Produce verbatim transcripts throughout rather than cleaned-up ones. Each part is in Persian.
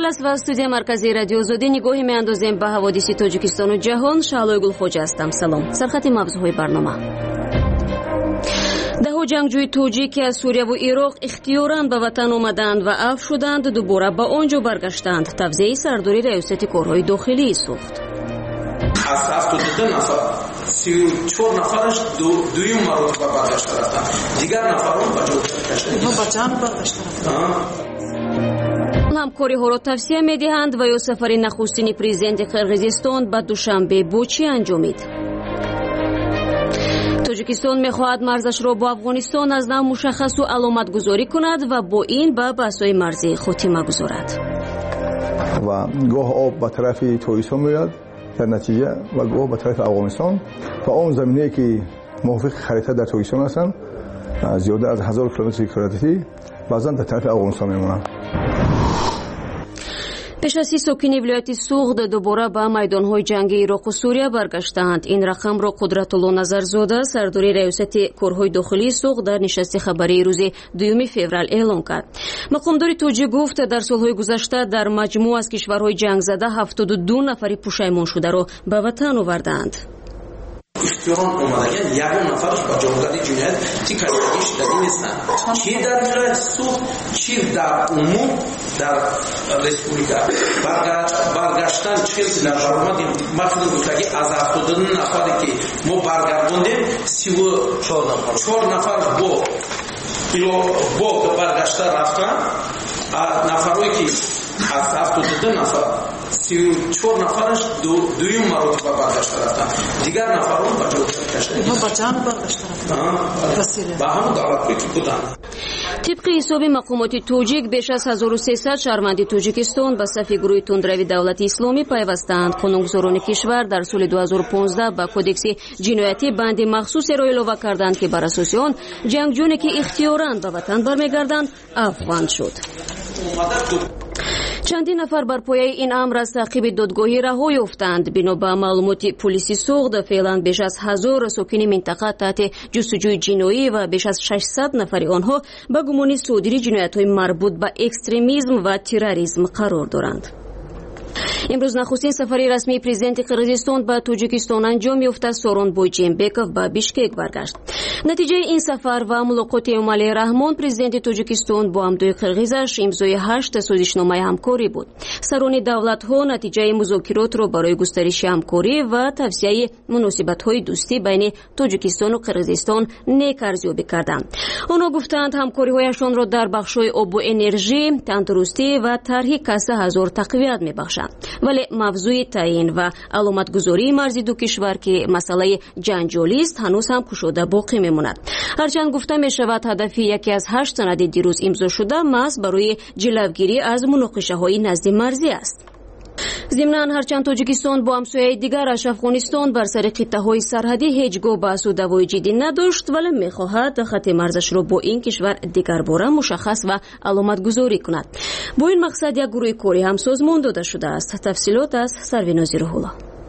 аввал аст ва студия марказии радио Озодӣ нигоҳе меандозем ба ҳаводиси Тоҷикистону ҷаҳон. Шаҳлои Гулхоҷа ҳастам. Салом. Сархати мавзӯъҳои барнома. даҳо ҷангҷӯи тоҷик ки аз Сурияву Ироқ ихтиёран ба ватан омаданд ва афв шуданд, дубора ба он ҷо баргаштанд. Тавзеаи сардори раёсати корҳои дохилии сӯхт. аз ҳафтод و دو нафар سی و چهار нафараш дуюм маротиба баргашта рафтанд. Дигар нафарон ба ҷоҳ кашида. ба ҷанг баргашта рафтанд. ҳамкориҳоро тавсия медиҳанд ва ё сафари нахустини президенти Қирғизистон ба Душанбе бо чӣ анҷомид? Тоҷикистон мехоҳад марзашро бо Афғонистон аз нав мушаххасу аломатгузорӣ кунад ва бо ин ба баҳсҳои марзӣ хотима гузорад. ва гоҳ об ба тарафи Тоҷикистон меояд дар натиҷа ва гоҳ ба тарафи Афғонистон ва он заминае ки мувофиқи харита дар Тоҷикистон ҳастанд зиёда аз ҳазор километри квадратӣ баъзан дар тарафи Афғонистон мемонанд. пеш аз си сокини вилояти Суғд дубора ба майдонҳои ҷангии Ироқу Сурия баргаштаанд. Ин рақамро Қудратулло Назарзода, сардори раёсати корҳои дохилии Суғд, дар нишасти хабарии рӯзи дуюми феврал эълон кард. Мақомдори тоҷик гуфт, дар солҳои гузашта дар маҷмӯъ аз кишварҳои ҷангзада ҳафтоду ду нафари пушаймоншударо ба ватан овардаанд. ихтиёрон омадаgan ягон нафараш ба ҷавобгари ҷиноят ти кашидагӣ шудагӣ нестанд. Чи дар вилояти Суғд, чи дар умум дар республика баргаштан чил дар баромади махсус гуфтагӣ аз ҳафтоду ду нафаре ки мо баргардондем си و чҳор нафар бо бо баргашта рафтанд. нафарое ки аз ҳафтоду ду нафар سی و چهار нафараш дуюм маротиба баргашта рафтанд. Дигар нафарон ба ҷоҳ кашида. ба ҷанг баргашта рафтанд. ба ҳамон давлатҳое ки буданд. тибқи ҳисоби мақомоти тоҷик беш аз ҳазору сесад шаҳрванди Тоҷикистон ба сафи гурӯҳи тундрави давлати исломӣ пайвастанд. Қонунгузорони кишвар дар соли ду ҳазору понздаҳ ба кодекси ҷиноятӣ банди махсусеро илова карданд ки бар асоси он ҷангҷӯне ки ихтиёран ба ватан бармегарданд афғон шуд. чандин нафар бар пояи ин амр аз таъқиби додгоҳӣ раҳо ёфтанд. бино ба маълумоти полиси Суғд, феълан беш аз ҳазор сокини минтақа таҳти ҷустуҷӯи ҷиноӣ ва беш аз шашсад нафари онҳо ба гумони содири ҷиноятҳои марбут ба экстремизм ва терроризм қарор доранд. имрӯз нахустин сафари расмии президенти Қирғизистон ба Тоҷикистон анҷом ёфта. Сооронбой Ҷэймбеков ба Бишкек баргашт. натиҷаи ин сафар ва мулоқоти Эмомалии Раҳмон президенти Тоҷикистон бо ҳамдои қирғизаш имзои ҳашт созишномаи ҳамкорӣ буд. сарони давлатҳо натиҷаи музокиротро барои густариши ҳамкорӣ ва тавсияи муносибатҳои дӯстӣ байни Тоҷикистону Қирғизистон нек арзёбӣ карданд. онҳо гуфтанд ҳамкориҳояшонро дар бахшҳои обу энержӣ, тандурустӣ ва тарҳи каса ҳазор тақвият мебахшанд. вале мавзӯи таъин ва аломатгузории марзи ду кишвар ки масъалаи ҷанҷолист ҳанӯз ҳам кушода боқӣ мемонад. ҳарчанд гуфта мешавад ҳадафи яке аз ҳашт санади дирӯз имзошуда маҳз барои ҷилавгирӣ аз муноқишаҳои назди марзӣ аст. зимнан ҳарчанд Тоҷикистон бо ҳамсояи дигараш Афғонистон бар сари қиттаҳои сарҳадӣ ҳеҷ гоҳ баҳсу давои ҷиддӣ надошт, вале мехоҳад хатти марзашро бо ин кишвар дигарбора мушаххас ва аломатгузорӣ кунад. бо ин мақсад як гурӯҳи корӣ ҳам созмон дода шудааст. тафсилот аз Сарвинози Рӯҳулло.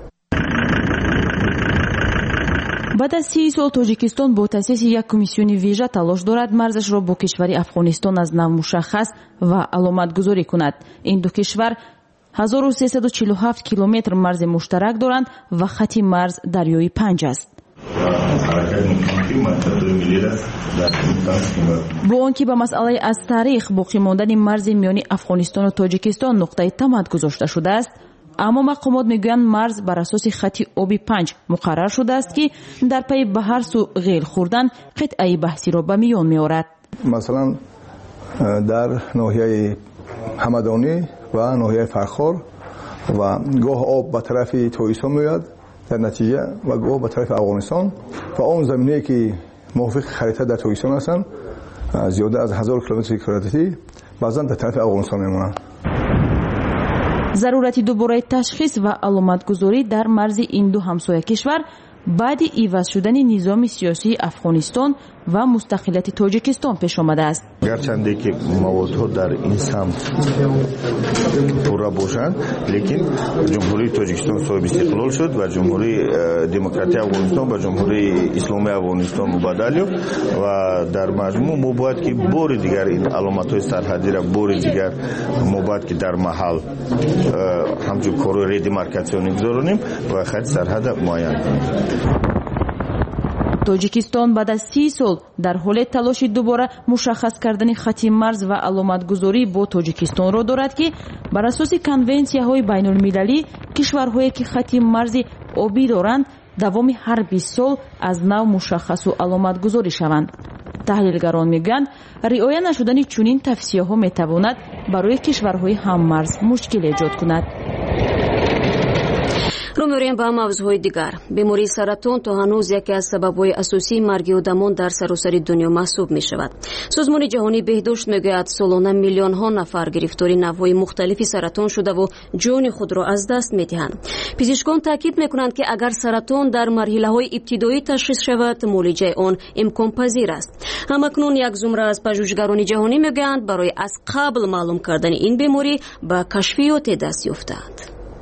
баъд аз сии сол Тоҷикистон бо таъсиси як комиссиони вижа талош дорад марзашро бо кишвари Афғонистон аз нав мушаххас ва аломатгузорӣ кунад. ин ду кишвар ҳазору сесаду чилу ҳафт километр марзи муштарак доранд ва хати марз дарёи Панҷ аст. бо он ки ба масъалаи аз таърих боқӣ мондани марзи миёни Афғонистону Тоҷикистон нуқтаи тамад гузошта шудааст, аммо мақомот мегӯянд марз бар асоси хати оби Панҷ муқаррар шудааст ки дар пайи ба ҳар су ғел хӯрдан қитъаи баҳсиро ба миён меорад. масалан дар ноҳияи ҳамадонӣ ва ноҳияи Фархор ва гоҳ об ба тарафи Тоҷикистон меояд дар натиҷа ва гоҳ ба тарафи Афғонистон ва он заминае ки мувофиқи харита дар Тоҷикистон ҳастанд зиёда аз ҳазор километри квадратӣ баъзан дар тарафи Афғонистон мемонанд. зарурати дубораи ташхис ва аломатгузорӣ дар марзи ин ду ҳамсоя кишвар баъди иваз шудани низоми сиёсии афғонистон ва мустақилияти тоҷикистон пеш омада аст. гарчанде ки маводҳо дар ин самт пурра бошанд, лекин ҷумҳурии тоҷикистон соҳиби истиқлол шуд ва ҷумҳурии демократии афғонистон ба ҷумҳурии исломии афғонистон мубаддал ёфт ва дар маҷмӯъ мо бояд ки бори дигар ин аломатҳои сарҳадиро бори дигар мо бояд ки дар маҳал ҳамчун корои редемаркатсионӣ гузаронем ва хати сарҳада муайян кунем. тоҷикистон баъд аз си сол дар ҳоле талоши дубора мушаххас кардани хати марз ва аломатгузорӣ бо тоҷикистонро дорад ки бар асоси конвенсияҳои байнулмилалӣ кишварҳое ки хати марзи обӣ доранд давоми ҳар бист сол аз нав мушаххасу аломатгузорӣ шаванд. таҳлилгарон мегӯянд риоя нашудани чунин тавсияҳо метавонад барои кишварҳои ҳаммарз мушкил эҷод кунад. رو می‌آوریم با موضوعهای دیگر. بیماری سرطان تا هنوز یکی از سبب‌های اساسی مرگ آدمان در سراسر دنیا محسوب می‌شود. سازمان جهانی بهداشت می‌گوید سالانه میلیون‌ها نفر گرفتاری نوع‌های مختلفی سرطان شده و جان خود را از دست می‌دهند. پزشکان تاکید می‌کنند که اگر سرطان در مرحله‌های ابتدایی تشخیص شود، معالجه آن امکان پذیر است. همکنون یک زمره از پژوهشگران جهانی می‌گویند برای از قبل معلوم کردن این بیماری به کشفیات دست یافتند.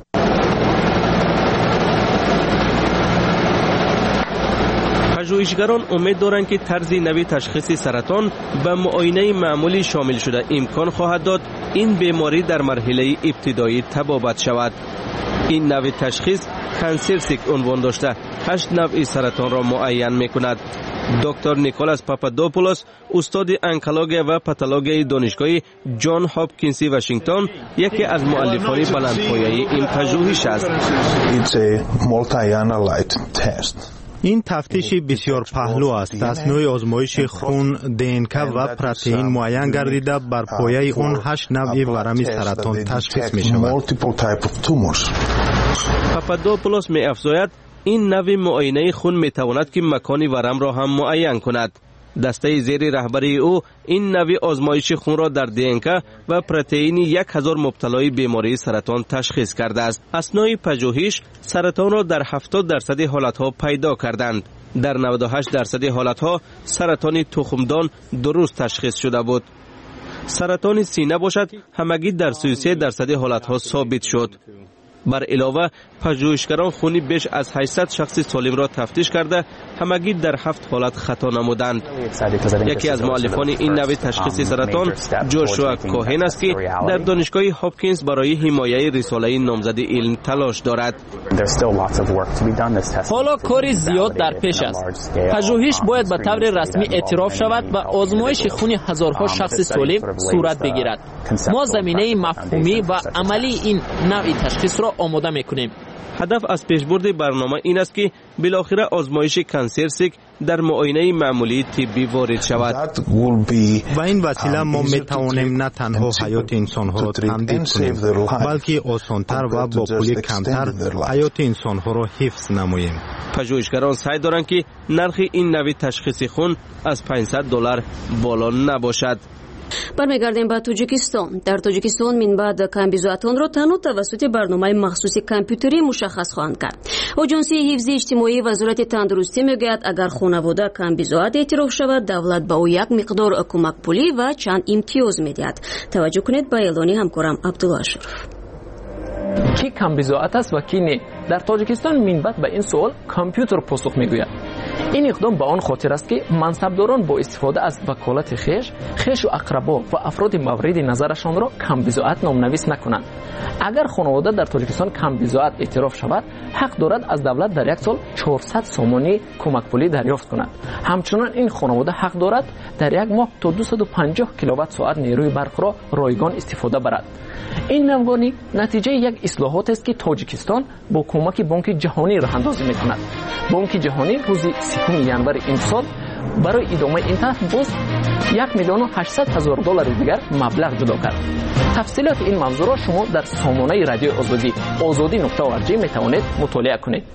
پژوهشگران امید دارند که طرز نوی تشخیص سرطان به معاینه معمولی شامل شده امکان خواهد داد این بیماری در مرحله ابتدایی تبابت شود. این نوع تشخیص کانسرسیک عنوان داشته هشت نوع سرطان را معین می‌کند. دکتر نیکولاس پاپادوپولوس استاد انکولوژی و پاتولوژی دانشگاه جان هاپکینز واشنگتن یکی از مؤلفان بلندپایه این پژوهش است. It's a multi-analyte test. این تفتیش بسیار پهلو است. از نوع آزمایش خون، دی ان کی و پروتئین معین گردیده بر پایه آن هشت نوع ورم سرطان تشخیص می شود. پاپادوپولوس می افزاید این نوع معاینه خون می تواند که مکان ورم را هم معین کند. دسته زیر رهبری او این نوع آزمایش خون را در دی ان کی و پروتئین یک هزار مبتلای بیماری سرطان تشخیص کرده است. اثنای پژوهش سرطان را در هفتاد درصد حالتها پیدا کردند. در نود و هشت درصد حالتها سرطان تخمدان درست تشخیص شده بود. سرطان سینه باشد همگی در سی و سه درصد حالتها ثابت شد. بر علاوه پژوهشگران خونی بیش از هشتصد شخص سالم را تفتیش کرده همگی در هفت حالت خطا نمودند. یکی از مؤلفان این نوع تشخیص سرطان جوشوا کوهن است که در دانشگاه هاپکینز برای حمایه رساله نامزد علم تلاش دارد. حالا کاری زیاد در پیش است. پژوهش باید به طور رسمی اعتراف شود و آزمایش خون هزارها شخص سالم صورت بگیرد. ما زمینه مفهومی و عملی این نوع تشخیص را آماده میکنیم. هدف از پیشبرد برنامه این است که بالاخره آزمایش کانسرسیک در معاینه معمولی طبی وارد شود و این وسیله ما می توانیم نه تنها حیات انسان ها را تمدید کنیم بلکه آسانتر و با پول کمتر حیات انسان ها را حفظ نماییم. پژوهشگران سعی دارند که نرخ این نوع تشخیص خون از پانصد دلار بالا نباشد. برمیگردیم به تاجیکستان. در تاجیکستان من بعد کمبیزواتان را تنها توسط برنامه مخصوص کامپیوتری مشخص خواهند کرد. آژانسی حفظ اجتماعی وزارت تندرستی میگوید اگر خانواده کمبیزوات اعتراف شود دولت به او یک مقدار کمک پولی و چند امتیاز میدهد. توجه کنید به اعلان همکارم عبدالله اشرف. کی کمبیزوات است و کی نه؟ در تاجیکستان من بعد به این سوال کامپیوتر پاسخ میگوید. این اقدام به آن خاطر است که منصبداران با استفاده از وکالت خویش خویش و اقربا و افراد مورد نظرشان را کمبیزوات نامنویس نکنند. اگر خانواده در تاجیکستان کمبیزوات اعتراف شود حق دارد از دولت در یک سال چهارصد سومانی کمک پولی دریافت کند. همچنین این خانواده حق دارد در یک ماه تا دویست و پنجاه کیلووات ساعت نیروی برق را رایگان استفاده برد. این نوگانی نتیجه یک اصلاحات است که تاجیکستان با کمک بانک جهانی راه اندازی می‌کند. بانک جهانی روز سوم ژانویه این سال برای ادامه این طرح باز یک میلیون و هشتصد هزار دلار دیگر مبلغ جدا کرد. تفصیلات این موضوع را شما در سامانه رادیو آزادی آزادی نقطه او ار جی میتوانید مطالعه کنید.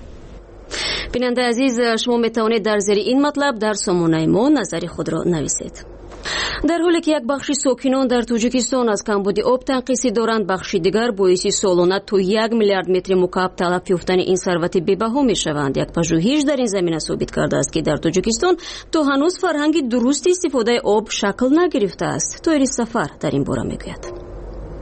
بیننده عزیز، شما میتوانید در زیر این مطلب در سامانه ما نظر خود را نویسید. در حالی که یک بخش ساکنان در تاجیکستان از کمبود آب تنقیصی دارند، بخش دیگر باعث سالانه تا یک میلیارد متر مکعب تلف یافتن این ثروت بی‌بها میشوند. یک پژوهش در این زمینه ثابت کرده است که در تاجیکستان تا هنوز فرهنگ درست استفاده آب شکل نگرفته است. طاهر سفر در این باره میگوید.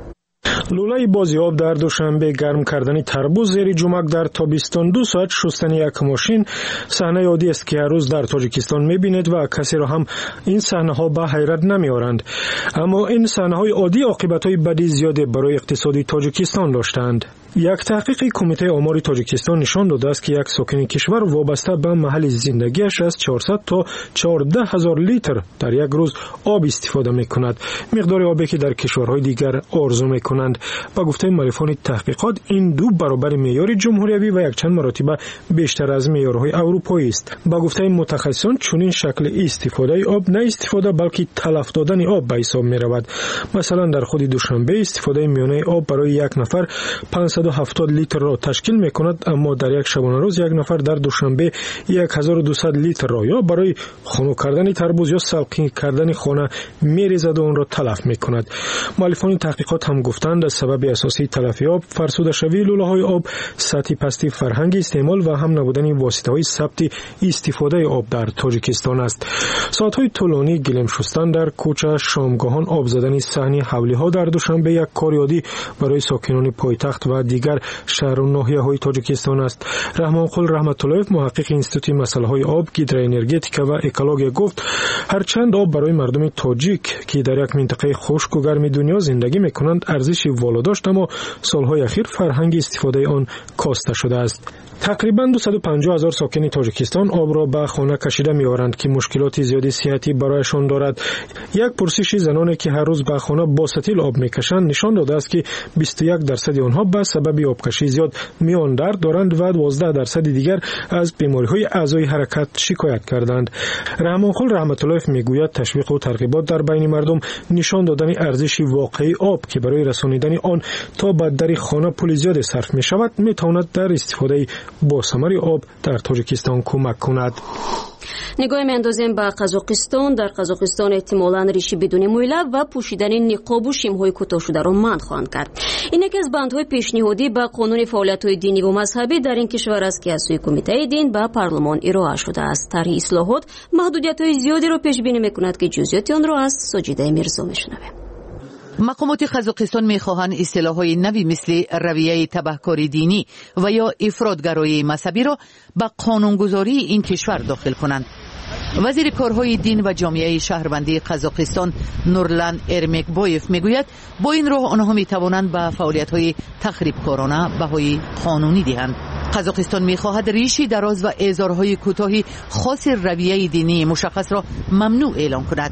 لوله بازی آب در دوشنبه، گرم کردن تربوز زیر جمک در تابستان، دو ساعت شستن یک ماشین صحنه عادی است که هر روز در تاجیکستان میبینید و کسی را هم این صحنه ها به حیرت نمیآورند. اما این صحنه های عادی عاقبت های بدی زیادی برای اقتصادی تاجیکستان داشتند. یک تحقیق کمیته آمار تاجیکستان نشان داده است که یک ساکن کشور وابسته به محل زندگیش از چهارصد تا چهارده هزار لیتر در یک روز آب استفاده میکند، مقدار آبی که در کشورهای دیگر آرزو میکنند. با گفته معرفان تحقیقات، این دو برابر معیار جمهوری و یک چند مرتبه بیشتر از معیارهای اروپایی است. با گفته متخصصان، چنین شکل استفاده آب نه استفاده بلکه تلف دادن آب به حساب میرود. مثلا در خود دوشنبه استفاده میانه آب برای یک نفر پانصد و هفتاد لیتر را تشکیل میکند، اما در یک شبانه روز یک نفر در دوشنبه هزار و دویست لیتر را یا برای خنک کردن تربوز یا سلقین کردن خانه میریزد و آن را تلف میکند. مؤلفان تحقیقات هم گفتند از سبب اساسی تلف آب، فرسوده شوی لوله های آب، سطح پستی فرهنگ استعمال و هم نبودن واسطه های ثبت استفاده آب در تاجیکستان است. ساعت های طولانی گلیم شستن در کوچه، شامگاهان آب زدن صحنی حولی ها در دوشنبه یک کار عادی برای ساکنان پایتخت و دیگر شهر و ناحیه های تاجیکستان است. رحمان قل رحمت الله، محقق انستیتوت مسائل های آب، گیدروانرژتیک و اکولوژی گفت هرچند آب برای مردم تاجیک که در یک منطقه خشک و گرم دنیا زندگی میکنند ارزشی والا داشت، اما سالهای اخیر فرهنگ استفاده آن کاسته شده است. تقریباً دویست و پنجاه هزار ساکن تاجیکستان آب را به خانه کشیده می‌آورند که مشکلات زیادی صحتی برایشان دارد. یک پرسش زنانی که هر روز به خانه با ستیل آب می‌کشند نشان داده است که بیست و یک درصد آنها به سبب آبکشی زیاد میان درد دارند و دوازده درصد دیگر از بیماری‌های اعضای حرکت شکایت کردند. رحمان خل رحمت الله میگوید تشویق و ترغیبات در بین مردم نشان دادن ارزش واقعی آب که برای رسانیدن آن تا به در خانه پول زیاد صرف می‌شود می‌تواند در استفاده با ثمر آب در تاجیکستان کمک کند. نگاه میاندازیم به قزاقستان. در قزاقستان احتمالاً ریشی بدون مویله و پوشیدن نقاب و شیم‌های کوتاه شده را منع خواهند کرد. این یکی از بندهای پیشنهادی به قانون فعالیت‌های دینی و مذهبی در این کشور است که از سوی کمیته دین به پارلمان ارائه شده است. طرح اصلاحات محدودیت‌های زیادی را پیش بینی می‌کند که جزئیات آن را از ساجده میرزا می‌شنویم. مقامات قزاقستان می‌خواهند اصطلاح‌های نوی مثل رویه تبهکاری دینی و یا افراطگرایی مذهبی را به قانونگذاری این کشور داخل کنند. وزیر کارهای دین و جامعه شهروندی قزاقستان نورلان ارمکبایف میگوید با این راه آنها میتوانند به فعالیت‌های تخریبکارانه بهای قانونی دهند. قزاقستان می‌خواهد ریشی دراز و اظهارهای کوتاهی خاص رویه دینی مشخص را ممنوع اعلام کند.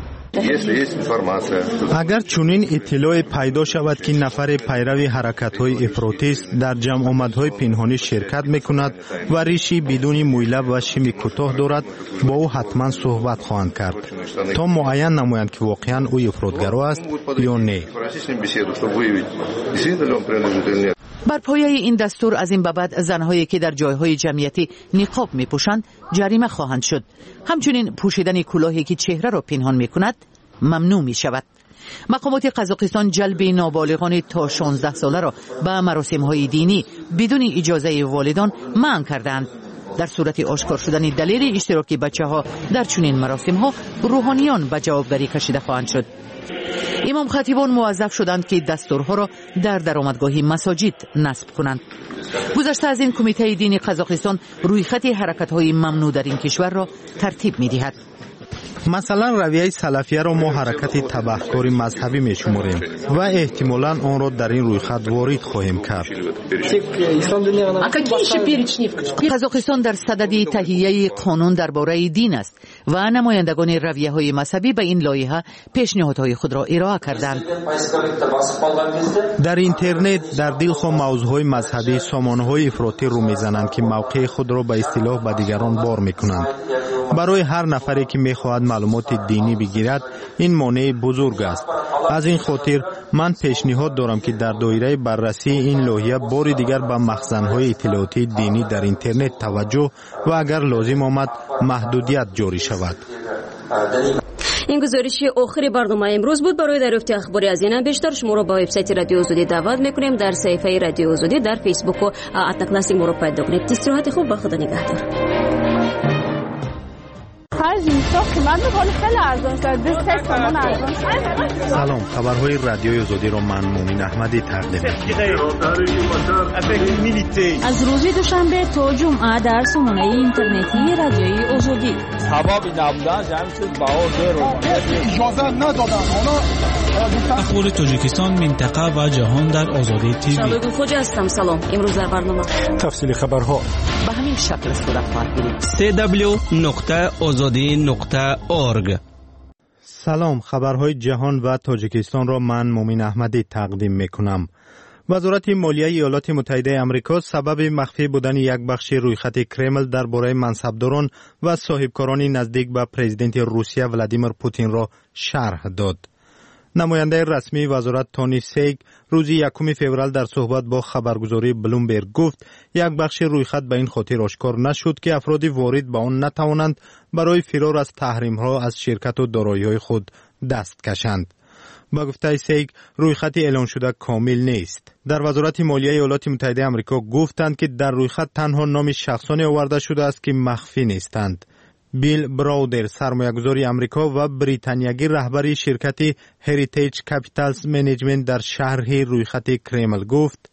اگر چنین اطلاع پیدا شود که نفر پیرو حرکت‌های افراطی در جمع آمدهای پنهانی شرکت می‌کند و ریشی بدون مویله و شیم کوتاه دارد، با او حتما صحبت خواهند کرد تا معین نمایند که واقعا او افراطگرا است یا نه. بر پایه این دستور از این به بعد زنهایی که در جایهای جمعیتی نقاب می‌پوشند جریمه خواهند شد. همچنین پوشیدن کلاهی که چهره را پنهان می‌کند ممنوع می‌شود. مقامات قزاقستان جلب نابالغان تا شانزده ساله را به مراسم‌های دینی بدون اجازه والدان منع کردند. در صورت آشکار شدن دلیل اشتراک بچه‌ها در چنین مراسم‌ها، روحانیان به جوابداری کشیده خواهند شد. امام خطیبان موظف شدند که دستورها را در درآمدگاه مساجد نصب کنند. گذشته از این کمیته دینی قزاقستان رویخط حرکت‌های ممنوع در این کشور را ترتیب می‌دهد. مثلا رویه سلفیه را ما حرکت تبهکاری مذهبی می‌شماریم و احتمالاً آن را در این رویخط وارد خواهیم کرد. قزاقستان در صدد تهیه قانون درباره دین است و نمایندگان رویه‌های مذهبی به این لایحه پیشنهادهای خود را ارائه کردند. در اینترنت در دلخواه موضوعهای مذهبی سامانه‌های افراطی رو می‌زنند که موقع خود را به اصطلاح به دیگران بار می‌کنند. برای هر نفری که می‌خواهد معلومات دینی بگیرد این مانع بزرگ است. از این خاطر من پیشنهاد دارم که در دایره بررسی این لایحه بار دیگر به مخزن‌های اطلاعاتی دینی در اینترنت توجه و اگر لازم آمد محدودیت جاری شود. این گزارش آخر برنامه امروز بود. برای دریافت اخباری از این بیشتر شما را به وبسایت رادیو آزادی دعوت میکنیم. در صفحه رادیو آزادی در فیسبوک و ات کلاسیک ما را پیدا کنید. استراحت خوب، با خدا نگهدار. سلام، خبرهای رادیوی آزادی را من مومین احمدی تقدیم می‌کنم. از روز دوشنبه تا جمعه در سامانه اینترنتی رادیوی آزادی. سبب نبودن جمعیت باور رو اجازه ندادن. اخبار تاجیکستان، منطقه و جهان در آزادی تیوی. شبگون خوجا هستم. سلام. امروز در برنامه تفصیل خبرها به همین شکل صورت خواهد گرفت. سی دبلیو نقطه آزادی نقطه اورگ. سلام، خبرهای جهان و تاجیکستان را من مومین احمدی تقدیم میکنم. وزارت مالیه ایالات متحده آمریکا سبب مخفی بودن یک بخش رویخط کرمل درباره منصبداران و صاحبکاران نزدیک به پرزیدنت روسیه ولادیمیر پوتین را شرح داد. نماینده رسمی وزارت تونی سیگ روز یکم فوریه در صحبت با خبرگزاری بلومبرگ گفت یک بخش رویخط به این خاطر آشکار نشد که افرادی وارد به آن نتوانند برای فرار از تحریم‌ها از شرکت و دارایی‌های خود دست کشند. با گفته سیگ رویخط اعلان شده کامل نیست. در وزارت مالیه ایالات متحده آمریکا گفتند که در رویخط تنها نام شخصانی آورده شده است که مخفی نیستند. بیل براودر، سرمایه‌گذار آمریکا و بریتانیایی رهبری شرکت هریتیج کپیتالز منیجمنت در شرح رویخط کرمل گفت: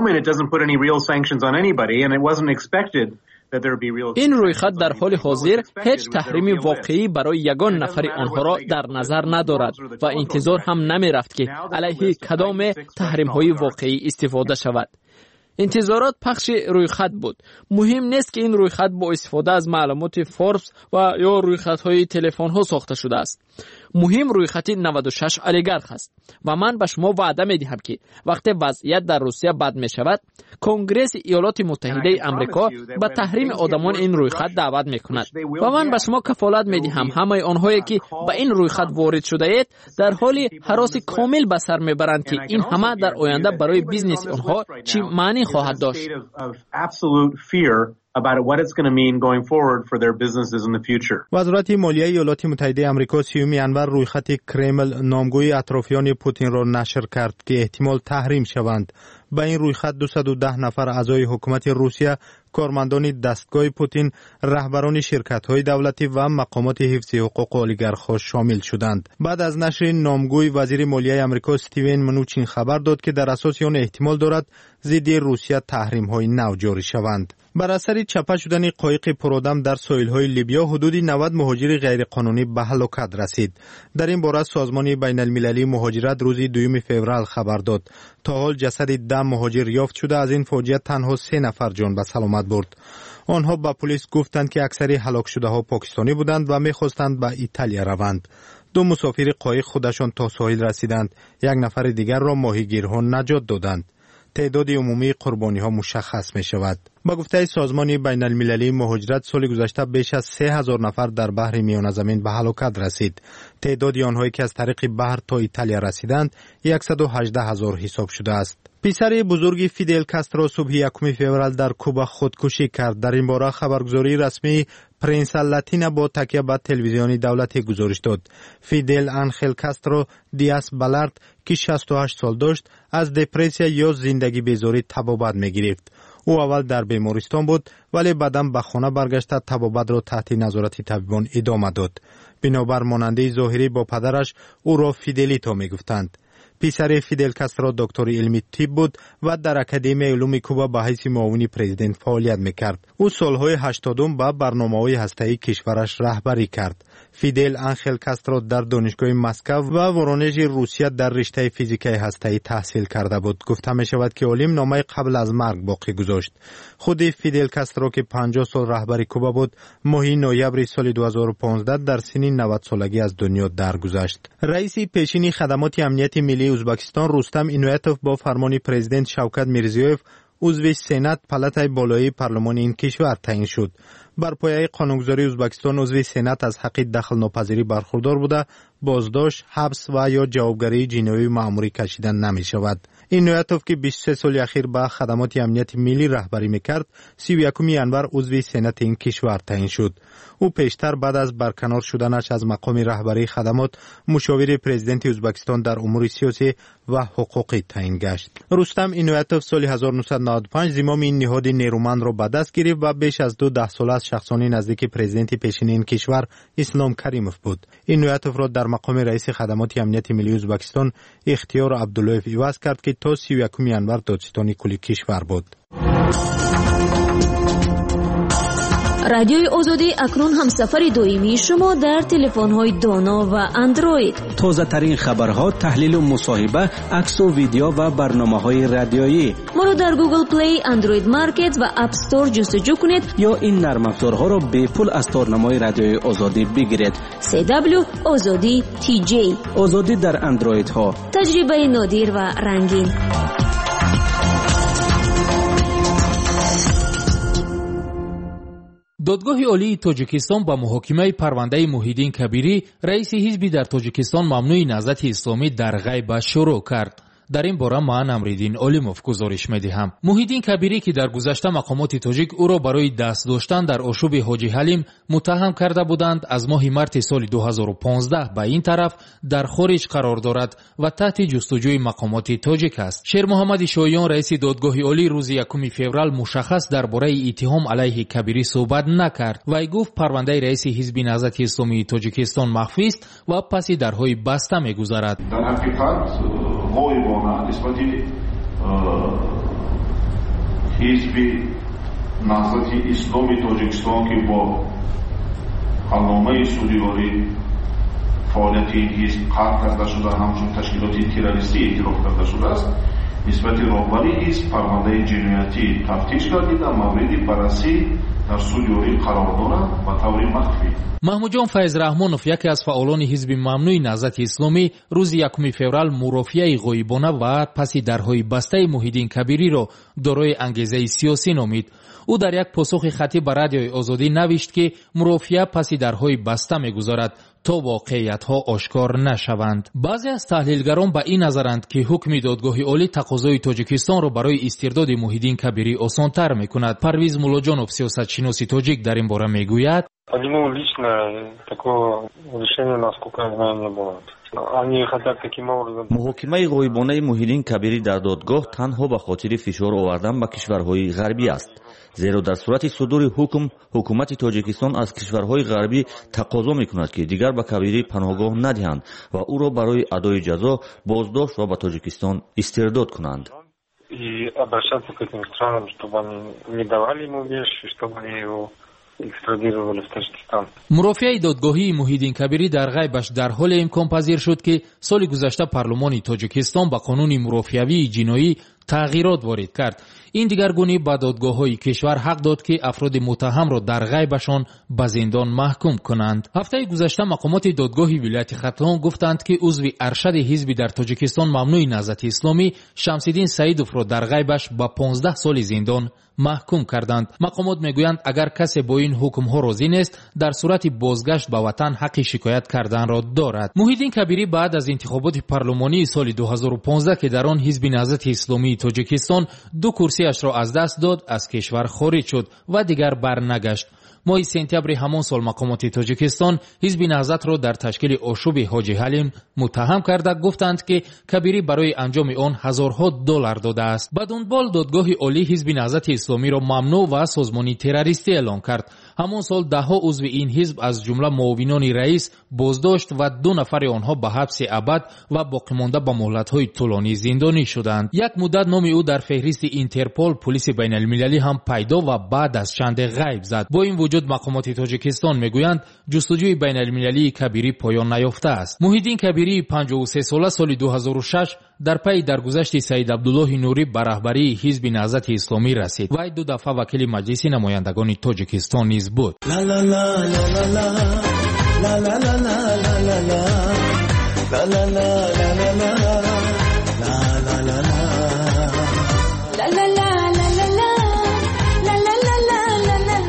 این رویخط در حال حاضر هیچ تحریم واقعی برای یگان نفر آنها را در نظر ندارد و انتظار هم نمی رفت که علیه کدام تحریم‌های واقعی استفاده شود. انتظارات پخش رویخط بود. مهم نیست که این رویخط با استفاده از معلومات فوربس و یا رویخط‌های تلفن‌ها ساخته شده است. مهم رویخط نود و شش اولیگارخ است و من به شما وعده می‌دهم که وقتی وضعیت در روسیه بد می‌شود، کنگره ایالات متحده آمریکا به تحریم آدمان این رویخط دعوت می‌کند و من به شما کفالت می‌دهم همه آنهایی که به این رویخط وارد شده اید در حال هراس کامل به سر می‌برند که این همه در آینده برای بیزنس آنها چی معنی خواهد داشت. about what it's going to mean going forward for their businesses in the future. وزارت مالیه ایالات متحده آمریکا سیوم ینور رویخط کرمل نامگوی اطرافیان پوتین را نشر کرد که احتمال تحریم شوند. با این رویخط دویست و ده نفر اعضای حکومت روسیه، کارمندان دستگاه پوتین، رهبران شرکت‌های دولتی و مقامات حفظ حقوق اولیگارخ‌ها شامل شدند. بعد از نشر نامگوی، وزیر مالیه آمریکا استیون منوچین خبر داد که در اساس آن احتمال دارد ضد روسیه تحریم‌های نو جاری شوند. بر اثر چپه شدن قایق پرآدم در ساحل‌های لیبیا حدود نود مهاجر غیرقانونی به هلاکت رسید. در این باره سازمان بین‌المللی مهاجرت روز دوم فوریه خبر داد. تا حال جسد ده مهاجر یافت شده. از این فاجعه تنها سه نفر جان به سلامت برد. آنها به پلیس گفتند که اکثر هلاک شده‌ها پاکستانی بودند و می‌خواستند به ایتالیا روند. دو مسافر قایق خودشان تا ساحل رسیدند. یک نفر دیگر را ماهیگیرها نجات دادند. تعداد عمومی قربانی‌ها مشخص می‌شود. با گفته سازمان بین‌المللی مهاجرت سال گذشته بیش از سه هزار نفر در بحر میان زمین به هلاکت رسید. تعداد آنهایی که از طریق بحر تا ایتالیا رسیدند صد و هجده هزار حساب شده است. پسر بزرگ فیدل کاسترو صبح یکم فوریه در کوبا خودکشی کرد. در این باره خبرگزاری رسمی پرنسا لاتینا با تکیه به تلویزیونی دولتی گزارش داد. فیدل آنخل کاسترو دیاس بالارد که شصت و هشت سال داشت از دپرسیا یا زندگی بیزاری تبابت می‌گرفت. او اول در بیمارستان بود ولی بعداً به خانه برگشته تبابت را تحت نظارت طبیبان ادامه داد. بنابر ماننده ظاهری با پدرش او را فیدلیتو می‌گفتند. پسر فیدل کاسترو دکتر علمی طب بود و در اکادمی علوم کوبا به حیث معاون پرزیدنت فعالیت میکرد. او سالهای هشتادم به برنامه‌های هسته‌ای کشورش رهبری کرد. فیدل آنخل کاسترو در دانشگاه مسکو و ورونژ روسیه در رشته فیزیک هسته‌ای تحصیل کرده بود. گفته می شود که عالم نامه قبل از مرگ باقی گذاشت. خود فیدل کاسترو که پنجاه سال رهبری کوبا بود، ماه نوامبر سال دو هزار و پانزده در سن نود سالگی از دنیا درگذشت. رئیس پیشین خدمات امنیت ملی ازبکستان رستم اینویتوف با فرمان پرزیدنت شوکت میرزیویف عضو سنات پالاتای بالایی پارلمان این کشور تعیین شد. بر پایه قانونگذاری ازبکستان عضو سنات از حق دخل ناپذیری برخوردار بوده بازداشت، حبس و یا جوابگری جنایی مأموری کشیدن نمی شود. این نویاتوف که بیست و سه سال اخیر به خدمات امنیت ملی رهبری میکرد، سی و یکم ینور عضو سنت این کشور تعیین شد. او پیشتر بعد از برکنار شدنش از مقام رهبری خدمات مشاور پرزیدنت ازبکستان در امور سیاسی و حقوقی تعیین گشت. رستم اینویاتوف سال هزار و نهصد و نود و پنج زمام این نهاد نیرومند را به دست گرفت و بیش از دو ده سال از شخصانی نزدیک پرزیدنت پیشین این کشور اسلام کریموف بود. اینویاتوف را در مقام رئیس خدمات امنیت ملی ازبکستان اختیار عبداللهیف عوض کرد که تا سی و یکم ینور دادستانی کل کشور بود. رادیوی آزادی اکنون همسفر دائمی شما در تلفن‌های دانا و اندروید. تازه ترین خبرها، تحلیل و مصاحبه، عکس و ویدیو و برنامه‌های رادیویی. ما را در گوگل پلی، اندروید مارکت و اپ استور جستجو کنید یا این نرم افزارها را به پول از تارنمای رادیوی آزادی بگیرید. سی دبلیو آزادی تی جی. آزادی در اندروید ها. تجربه نادر و رنگین. دادگاه عالی تاجیکستان با محاکمه پرونده محیدین کبیری رئیس حزبی در تاجیکستان ممنوع نهضت اسلامی در غیب شروع کرد. در این باره من امریدین علیموف گزارش می‌دهم. محیدین کبیری که در گذشته مقامات تاجیک او را برای دست داشتن در آشوب حاجی حلیم متهم کرده بودند، از ماه مارس سال دو هزار و پانزده به این طرف در خارج قرار دارد و تحت جستجوی مقامات تاجیک است. شیر محمد شایان رئیس دادگاه عالی روز یکم فوریه مشخص درباره اتهام علیه کبیری صحبت نکرد و گفت پرونده رئیس حزب نهضت اسلامی تاجیکستان مخفی است و پس درهای بسته می‌گذرد. در حقیقت غایبانه نسبت حزب نهضت اسلامی تاجیکستان که با حلنامه سودیاری فعالیت این حزب قطع کرده شده، همچون تشکیلات تروریستی اعتراف کرده شده است، نسبت رهبری حزب پرونده جنایتی تفتیش گردیده مورد بررسی در سودیاری قرار دارد و طور مخفی. محمود جان فیض رحمانوف یکی از فعالان حزب ممنوع نهضت اسلامی روز یکم فوریه مرافعه غایبانه و پس درهای بسته محیدین کبیری را دارای انگیزه سیاسی نامید. او در یک پاسخ خطی به رادیوی آزادی نوشت که مرافعه پس درهای بسته می‌گذارد تا واقعیت‌ها آشکار نشوند. بعضی از تحلیلگران به این نظرند که حکم دادگاه عالی تقاضای تاجیکستان را برای استرداد محیدین کبیری آسان‌تر می‌کند. پرویز مولاجانوف سیاستشناس تاجیک در این باره می‌گوید: По нему лично такого решения, насколько я знаю, не было. Они хотят таким образом. محاکمه غایبانه محیدین کبیری در دادگاه تنها به خاطر فشار آوردن به کشورهای غربی است. زیرا در صورت صدور حکم حکومت تاجیکستان از کشورهای غربی تقاضا می‌کند که دیگر به کبیری پناهگاه ندهند و او را برای ادای جزا بازداشت و به تاجیکستان استرداد کنند. И обращаться к этим странам, чтобы они не давали ему вещи, чтобы они его مرافعه دادگاهی محیدین کبیری در غیبش در حال امکان پذیر شد که سال گذشته پارلمان تاجیکستان با قانون مرافعه‌ای جنایی تغییرات وارد کرد. این دیگرگونی به دادگاه‌های کشور حق داد که افراد متهم را در غیبشان به زندان محکوم کنند. هفته گذشته مقامات دادگاه ولایت ختلان گفتند که عضو ارشد حزب در تاجیکستان ممنوع نهضت اسلامی شمس‌الدین سعیدوف را در غیبش به پانزده سال زندان محکوم کردند. مقامات میگویند اگر کسی با این حکم ها راضی نیست، در صورت بازگشت به وطن حق شکایت کردن را دارد. محیدین کبیری بعد از انتخابات پارلمانی سال دو هزار و پانزده که در آن حزب نهضت اسلامی تاجیکستان دو کرسیش را از دست داد، از کشور خارج شد و دیگر برنگشت. ماه سپتامبر همان سال مقامات تاجیکستان حزب نهضت را در تشکیل آشوب حاجی حلیم متهم کرده، گفتند که کبیری برای انجام آن هزارها دلار داده است. به دنبال دادگاه عالی حزب نهضت اسلامی را ممنوع و سازمانی تروریستی اعلام کرد. همان سال ده ها عضو این حزب از جمله معاونان رئیس بازداشت و دو نفر آنها به حبس ابد و باقی مانده به مهلت‌های طولانی زندانی شدند. یک مدت نام او در فهرست اینترپل پلیس بین المللی هم پیدا و بعد از چند غیب زد. با این وجود مقامات تاجیکستان میگویند جستجوی بین المللی کبیری پایان نیافته است. محیدین کبیری پنجاه و سه ساله سال دو هزار و شش در پی درگذشت سید عبدالله نوری به رهبری حزب نهضت اسلامی رسید و دو دفعه وکیل مجلس نمایندگان تاجیکستان نیز بود. لا لا لا لا لا لا لا لا لا لا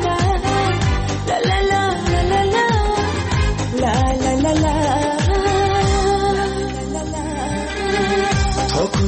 لا لا لا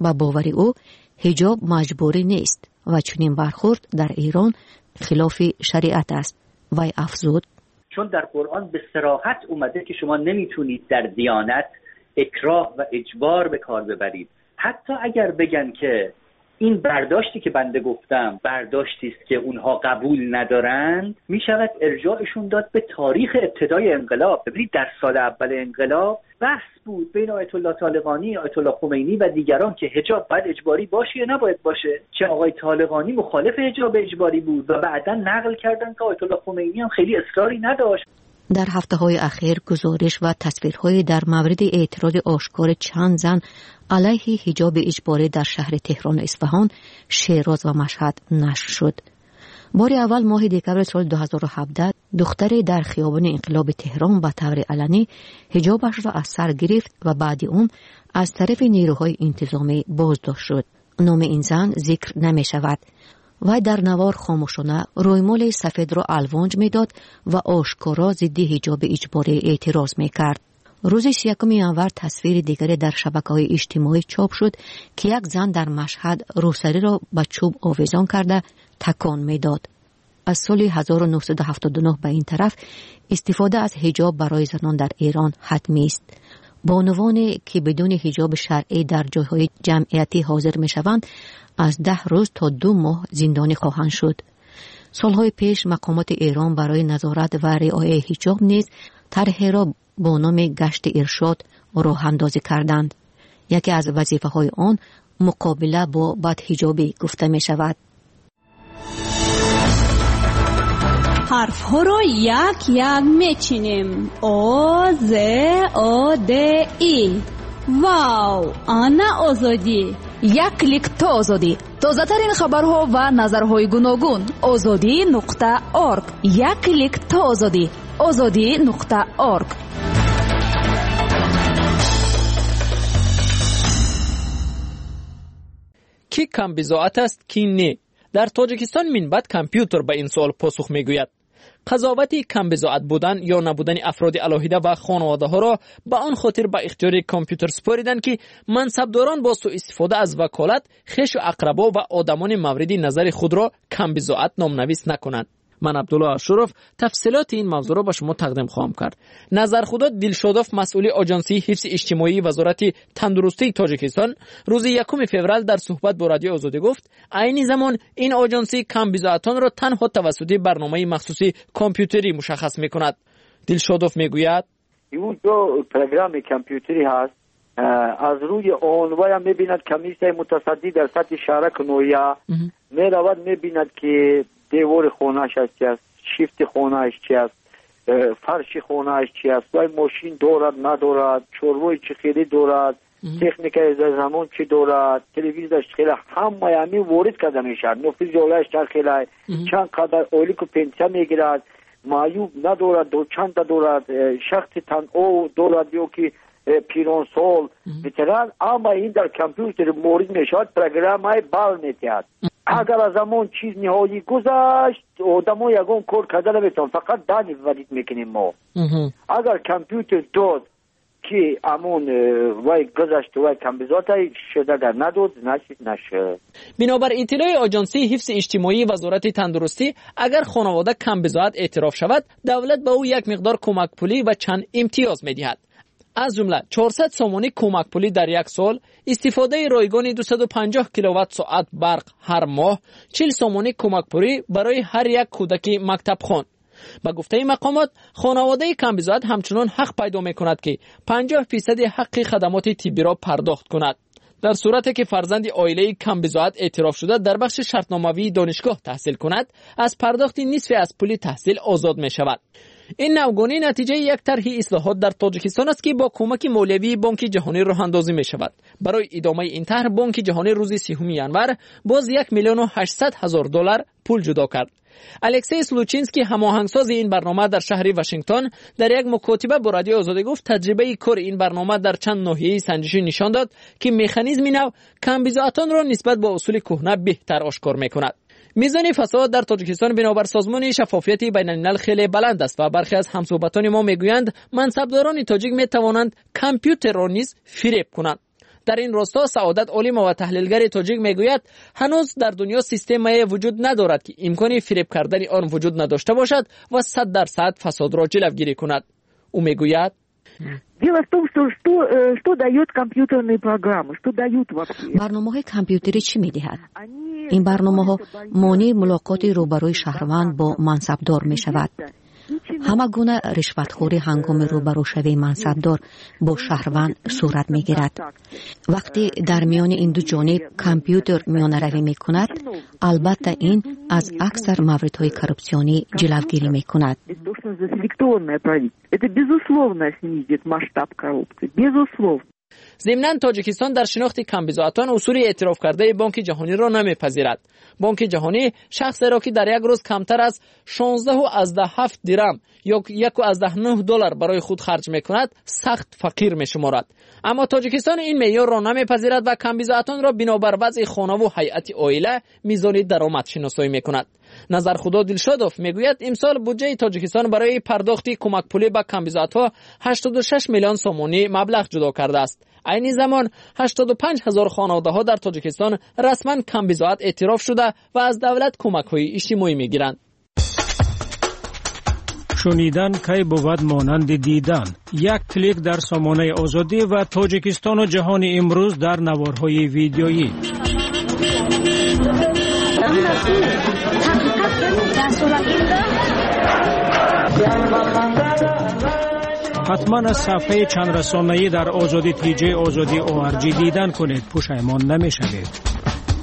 با باور او حجاب مجبوری نیست و چنین برخورد در ایران خلاف شریعت است. وی افزود: چون در قرآن به صراحت اومده که شما نمیتونید در دیانت اکراه و اجبار به کار ببرید. حتی اگر بگن که این برداشتی که بنده گفتم برداشتی است که اونها قبول ندارند، می شود ارجاعشون داد به تاریخ ابتدای انقلاب. ببینید در سال اول انقلاب بحث بود بین آیت الله طالقانی، آیت الله خمینی و دیگران که حجاب باید اجباری باشه یا نباید باشه. چه آقای طالقانی مخالف حجاب اجباری بود و بعدا نقل کردن که آیت الله خمینی هم خیلی اصراری نداشت. در هفته‌های اخیر گزارش و تصویرهای در مورد اعتراض آشکار چند زن علیه حجاب اجباری در شهر تهران و اصفهان، شیراز و مشهد نشر شد. بار اول ماه دکمبر سال دو هزار و هفده دختری در خیابان انقلاب تهران به طور علنی حجابش را از سر گرفت و بعد اون از طرف نیروهای انتظامی بازداشت شد. نام این زن ذکر نمی شود. و در نوار خاموشانه رویمال سفید را الوانج می داد و آشکارا ضد حجاب اجباری اعتراض می کرد. روز سی و یکم ژانویه تصویر دیگری در شبکه‌های اجتماعی چاپ شد که یک زن در مشهد روسری را با چوب آویزان کرده تکان می داد. از سال هزار و نهصد و هفتاد و نه به این طرف استفاده از حجاب برای زنان در ایران حتمی است. بانوانی که بدون حجاب شرعی در جایهای جمعیتی حاضر می شوند از ده روز تا دو ماه زندانی خواهند شد. سالهای پیش مقامات ایران برای نظارت و رعایت حجاب نیز طرحی را با نام گشت ارشاد راه اندازی کردند. یکی از وظیفه‌های آن مقابله با بدحجابی گفته می شود. حرف ها را یک یک می چینیم. او ز او د ای. واو، آنا آزادی. یک کلیک تا آزادی. تازه ترین خبرها و نظرهای گوناگون. آزادی نقطه ارگ. یک کلیک تا آزادی. آزادی نقطه ارگ. کی کم بضاعت است کی نه؟ در تاجیکستان منبت کامپیوتر به این سوال پاسخ میگوید. قضاوتی کم بضاعت بودن یا نبودن افراد علاهیده و خانواده ها را به آن خاطر به اختیار کامپیوتر سپاریدند که منصبداران با سوء استفاده از وکالت خویش و اقربا و آدمان مورد نظر خود را کم بضاعت نامنویس نکنند. من عبدالله اشرف تفصیلات این موضوع را به شما تقدیم خواهم کرد. نظرخدا دلشادوف مسئول آژانسی حفظ اجتماعی وزارت تندرستی تاجیکستان روز یکم فوریه در صحبت با رادیو آزادی گفت عین زمان این آژانسی کم بضاعتان را تنها توسط برنامه مخصوصی کامپیوتری مشخص می‌کند. دلشادوف میگوید این دو پروگرام کامپیوتری هست. از روی اون ویا می‌بیند کمیسیون متصدی در سطح شهر نویا می‌رود می‌بیند که دیوار خونه‌اش چی است، شیفت خونه‌اش چی است، فرش خونه‌اش چی است، وای ماشین دارد ندارد، چوربوی چی خیلی دارد، تکنیکای زمان چی دارد، تلویزیونش خیلی همه همی وارد کرده میشه. نفوذ جولش چند خیلی چند قدر اولیک و پنسیا میگیرد، معیوب ندارد، دو چند دارد، شخص تن او دارد یا که پیران سال بتران، اما این در کامپیوتر مورد میشود پروگرام های بال میتید. اگر از همون چیز نهایی گذشت آدمو یکون کار کرده نمیتون، فقط دانی ورید میکنیم ما. اگر کامپیوتر داد که همون وای گذشت وای کم بزاعت شده در نداد نشید نشه. بنابر اطلاع آژانسی حفظ اجتماعی وزارت تندرستی اگر خانواده کم بزاعت اعتراف شود دولت به او یک مقدار کمک پولی و چند امتیاز میدهد. از جمله چهارصد سومانی کمک پولی در یک سال، استفاده رایگان دویست و پنجاه کیلووات ساعت برق هر ماه، چهل سومانی کمک پولی برای هر یک کودک مکتب خوان. با گفته مقامات خانواده کم بضاعت همچنان حق پیدا میکند که پنجاه درصد حق خدمات طبی را پرداخت کند. در صورتی که فرزند عائله کم بضاعت اعتراف شده در بخش شرطنامه‌ای دانشگاه تحصیل کند، از پرداخت نصف از پول تحصیل آزاد می شود. این نوگانی نتیجه یک طرح اصلاحات در تاجیکستان است که با کمک مالیوی بانک جهانی راه اندازی می شود. برای ادامه این طرح بانک جهانی روز سوم ژانویه باز یک میلیون و هشتصد هزار دلار پول جدا کرد. الکسی سلوچینسکی هماهنگساز این برنامه در شهر واشنگتن در یک مکاتبه با رادیو آزادی گفت تجربه کار این برنامه در چند ناحیه سنجشی نشان داد که مکانیزم نو کم بضاعتان را نسبت به اصول کهنه بهتر آشکار میکند. میزان فساد در تاجیکستان بنابر سازمان شفافیت بین الملل خیلی بلند است و برخی از همصحبتان ما میگویند منصبداران تاجیک میتوانند کامپیوتر را نیز فریب کنند. در این راستا سعادت علیم و تحلیلگر تاجیک میگوید هنوز در دنیا سیستم وجود ندارد که امکان فریب کردن آن وجود نداشته باشد و صد درصد فساد را جلوگیری کند. او میگوید Дело в том, что, что, что дает компьютерные программы, что дают вообще. برنامه‌های کامپیوتری چی می‌دهد؟ این برنامه‌ها مانع ملاقات روبروی شهروند با منصبدار می‌شود. همه گونه رشوتخوری هنگام روبرو شوی منصبدار با شهروند صورت می‌گیرد. وقتی در میان این دو جانب کامپیوتر میانه‌روی می‌کند، البته این از اکثر موردهای کورپسیونی جلوگیری می‌کند. Это безусловно снизит масштаб коррупции, безусловно. ضمناً تاجیکستان در شناخت کمبیزاعتان اصول اعتراف کرده بانک جهانی را نمیپذیرد. بانک جهانی شخصی را که در یک روز کمتر از شانزده و از ده هفت درم یا یک و از ده نه دلار برای خود خرج میکند سخت فقیر میشمارد. اما تاجیکستان این معیار را نمیپذیرد و کمبیزاعتان را بنابر وضع خانه و هیئت عائله میزان درآمد شناسایی میکند. نظر خدا دلشادوف میگوید امسال بودجه تاجیکستان برای پرداخت کمک پولی به کمبیزاعتها هشتاد و شش میلیون سومانی مبلغ جدا کرده است. عین زمان هشتاد و پنج هزار خانواده ها در تاجیکستان رسما کمبیزاعت اعتراف شده و از دولت کمک های اجتماعی میگیرند. شنیدن کی بود مانند دیدن. یک کلیک در سامانه آزادی و تاجیکستان و جهان امروز در نوارهای ویدیویی. حتما از صفحه چند رسانه‌ای در آزادی تیجی آزادی او آر جی دیدن کنید، پشیمان نمی‌شوید.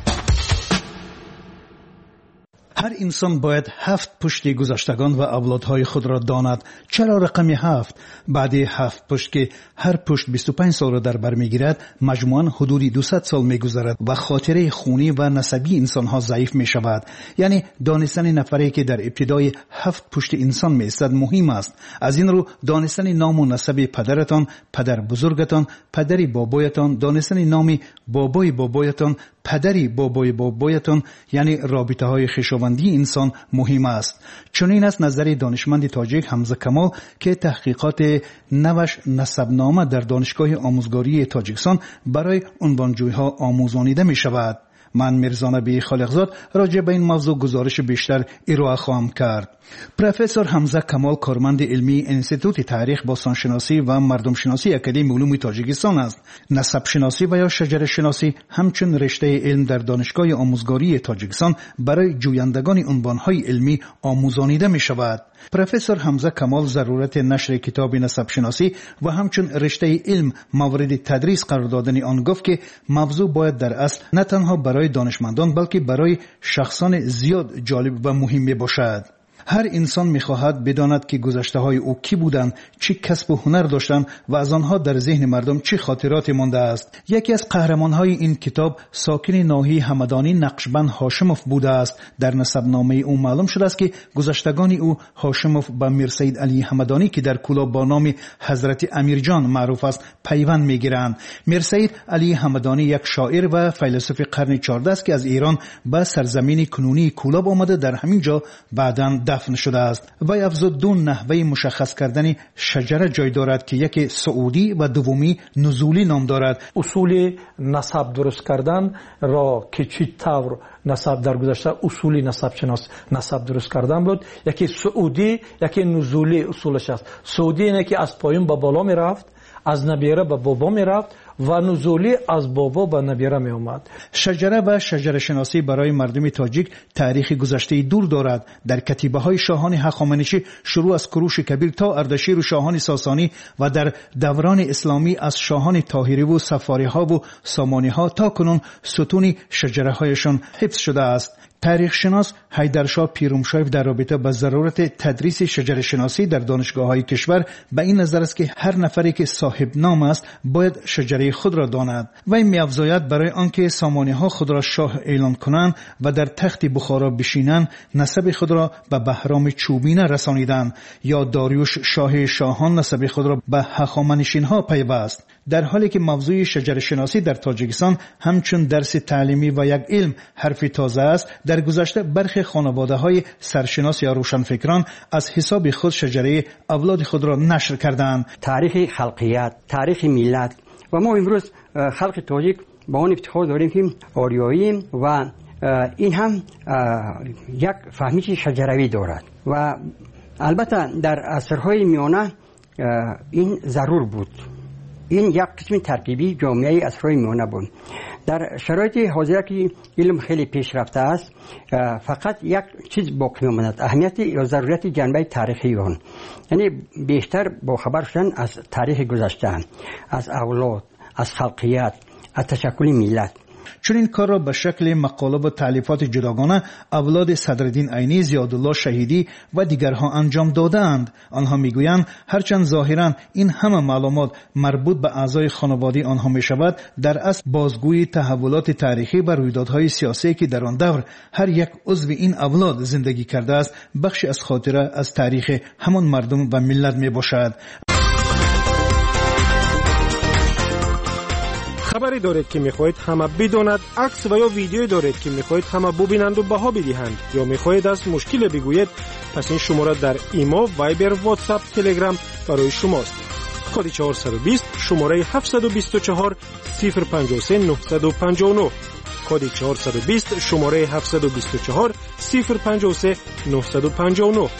هر انسان باید هفت پشت گذشتگان و اولادهای خود را داند. چرا رقم هفت؟ بعد هفت پشت که هر پشت بیست و پنج سال را در بر میگیرد، مجموعاً حدود دویست سال میگذرد و خاطره خونی و نسبی انسانها ضعیف می شود. یعنی دانستن نفری که در ابتدای هفت پشت انسان می ایستد مهم است. از این رو دانستن نام و نسب پدرتان، پدر بزرگتان، پدری بابایتان، دانستن نام بابای بابایتان، پدری بابای بابایتان، یعنی رابطه های خویشاوندی انسان مهم است. چنین است نظر دانشمند تاجیک حمزه کمال که تحقیقات نوش نسبنامه در دانشگاه آموزگاری تاجیکستان برای عنوانجویها آموزانیده می شود. من میرزا نبی خالقزاد راجع به این موضوع گزارش بیشتر ارائه خواهم کرد. پروفسور حمزه کمال کارمند علمی انستیتوت تاریخ باستانشناسی و مردم شناسی اکادمی علوم تاجیکستان است. نسب شناسی و یا شجره شناسی همچون رشته علم در دانشگاه آموزگاری تاجیکستان برای جویندگان عنوانهای علمی آموزانیده می شود. پروفسور حمزه کمال ضرورت نشر کتاب نسب شناسی و همچون رشته علم مورد تدریس قرار دادن آن گفت که موضوع باید در اصل نه تنها برای دانشمندان بلکه برای شخصان زیاد جالب و مهم باشد. هر انسان می‌خواهد بداند که گذشته‌های او کی بودند، چه کسب و هنر داشتند و از آنها در ذهن مردم چه خاطراتی مانده است. یکی از قهرمان‌های این کتاب ساکن ناحیه همدانی نقشبند هاشموف بوده است. در نسبنامه او معلوم شده است که گذشتگان او هاشموف با میرسید علی همدانی که در کلاب با نام حضرت امیرجان معروف است پیوند می‌گیرند. میرسید علی همدانی یک شاعر و فیلسوف قرن چهاردهم است که از ایران به سرزمین کنونی کلاب آمده در همین جا بعداً دفن شده است. و افزود دو نحوه مشخص کردن شجره جای دارد که یکی سعودی و دومی نزولی نام دارد. اصول نسب درست کردن را که چی طور نسب در گذشته اصولی نسب شناس نسب درست کردن بود، یکی سعودی یکی نزولی اصولش است. سعودی اینه که از پایین به بالا می رفت، از نبیره به بابا می رفت و نزولی از بابا به نبیره می آمد. شجره و شجره شناسی برای مردم تاجیک تاریخ گذشته دور دارد. در کتیبه های شاهان هخامنشی شروع از کوروش کبیر تا اردشیر و شاهان ساسانی و در دوران اسلامی از شاهان طاهری و صفاری ها و سامانی ها تا کنون ستون شجره هایشان حفظ شده است. تاریخ شناس حیدرشاه پیرومشایف در رابطه با ضرورت تدریس شجره شناسی در دانشگاه های کشور به این نظر است که هر نفری که صاحب نام است باید شجره خود را داند و این می‌افزاید برای آنکه سامانی ها خود را شاه اعلان کنند و در تخت بخارا بشینند نسب خود را به بهرام چوبینه رسانیدند یا داریوش شاه شاهان نسب خود را به هخامنشین ها پیوست. در حالی که موضوع شجره شناسی در تاجیکستان همچون درس تعلیمی و یک علم حرف تازه است، در گذشته برخی خانواده‌های سرشناس یا روشنفکران از حساب خود شجره اولاد خود را نشر کردند. تاریخ خلقیت، تاریخ ملت و ما امروز خلق تاجیک با آن افتخار داریم که آریاییم و این هم یک فهمیش شجروی دارد و البته در عصرهای میانه این ضرور بود. این یک قسم ترکیبی جامعه عصرهای میانه بود. در شرایط حاضر که علم خیلی پیشرفته است فقط یک چیز باقی ماند، اهمیت یا ضرورت جنبه تاریخی آن، یعنی بیشتر با خبر شدن از تاریخ گذشته، از اولاد، از خلقیت، از تشکل ملت. چون این کار را به شکل مقاله و تالیفات جداگانه اولاد صدرالدین عینی، زیادالله شهیدی و دیگرها انجام دادند. آنها میگویند هرچند ظاهرا این همه معلومات مربوط به اعضای خانواده آنها می شود، در اصل بازگوی تحولات تاریخی و رویدادهای سیاسی که در آن دور هر یک عضو این اولاد زندگی کرده است بخشی از خاطره از تاریخ همان مردم و ملت می باشد. خبری دارید که میخواهید همه بداند، عکس و یا ویدیویی دارید که میخواهید همه ببینند و بها بدهند، یا میخواهید از مشکل بگویید، پس این شماره در ایما، وایبر، واتساپ، تلگرام برای شماست. کد چهارصد و بیست شماره هفتصد و بیست و چهار صفر پنجاه و سه نهصد و پنجاه و نه. کد چهارصد و بیست شماره هفتصد و بیست و چهار صفر پنجاه و سه نهصد و پنجاه و نه.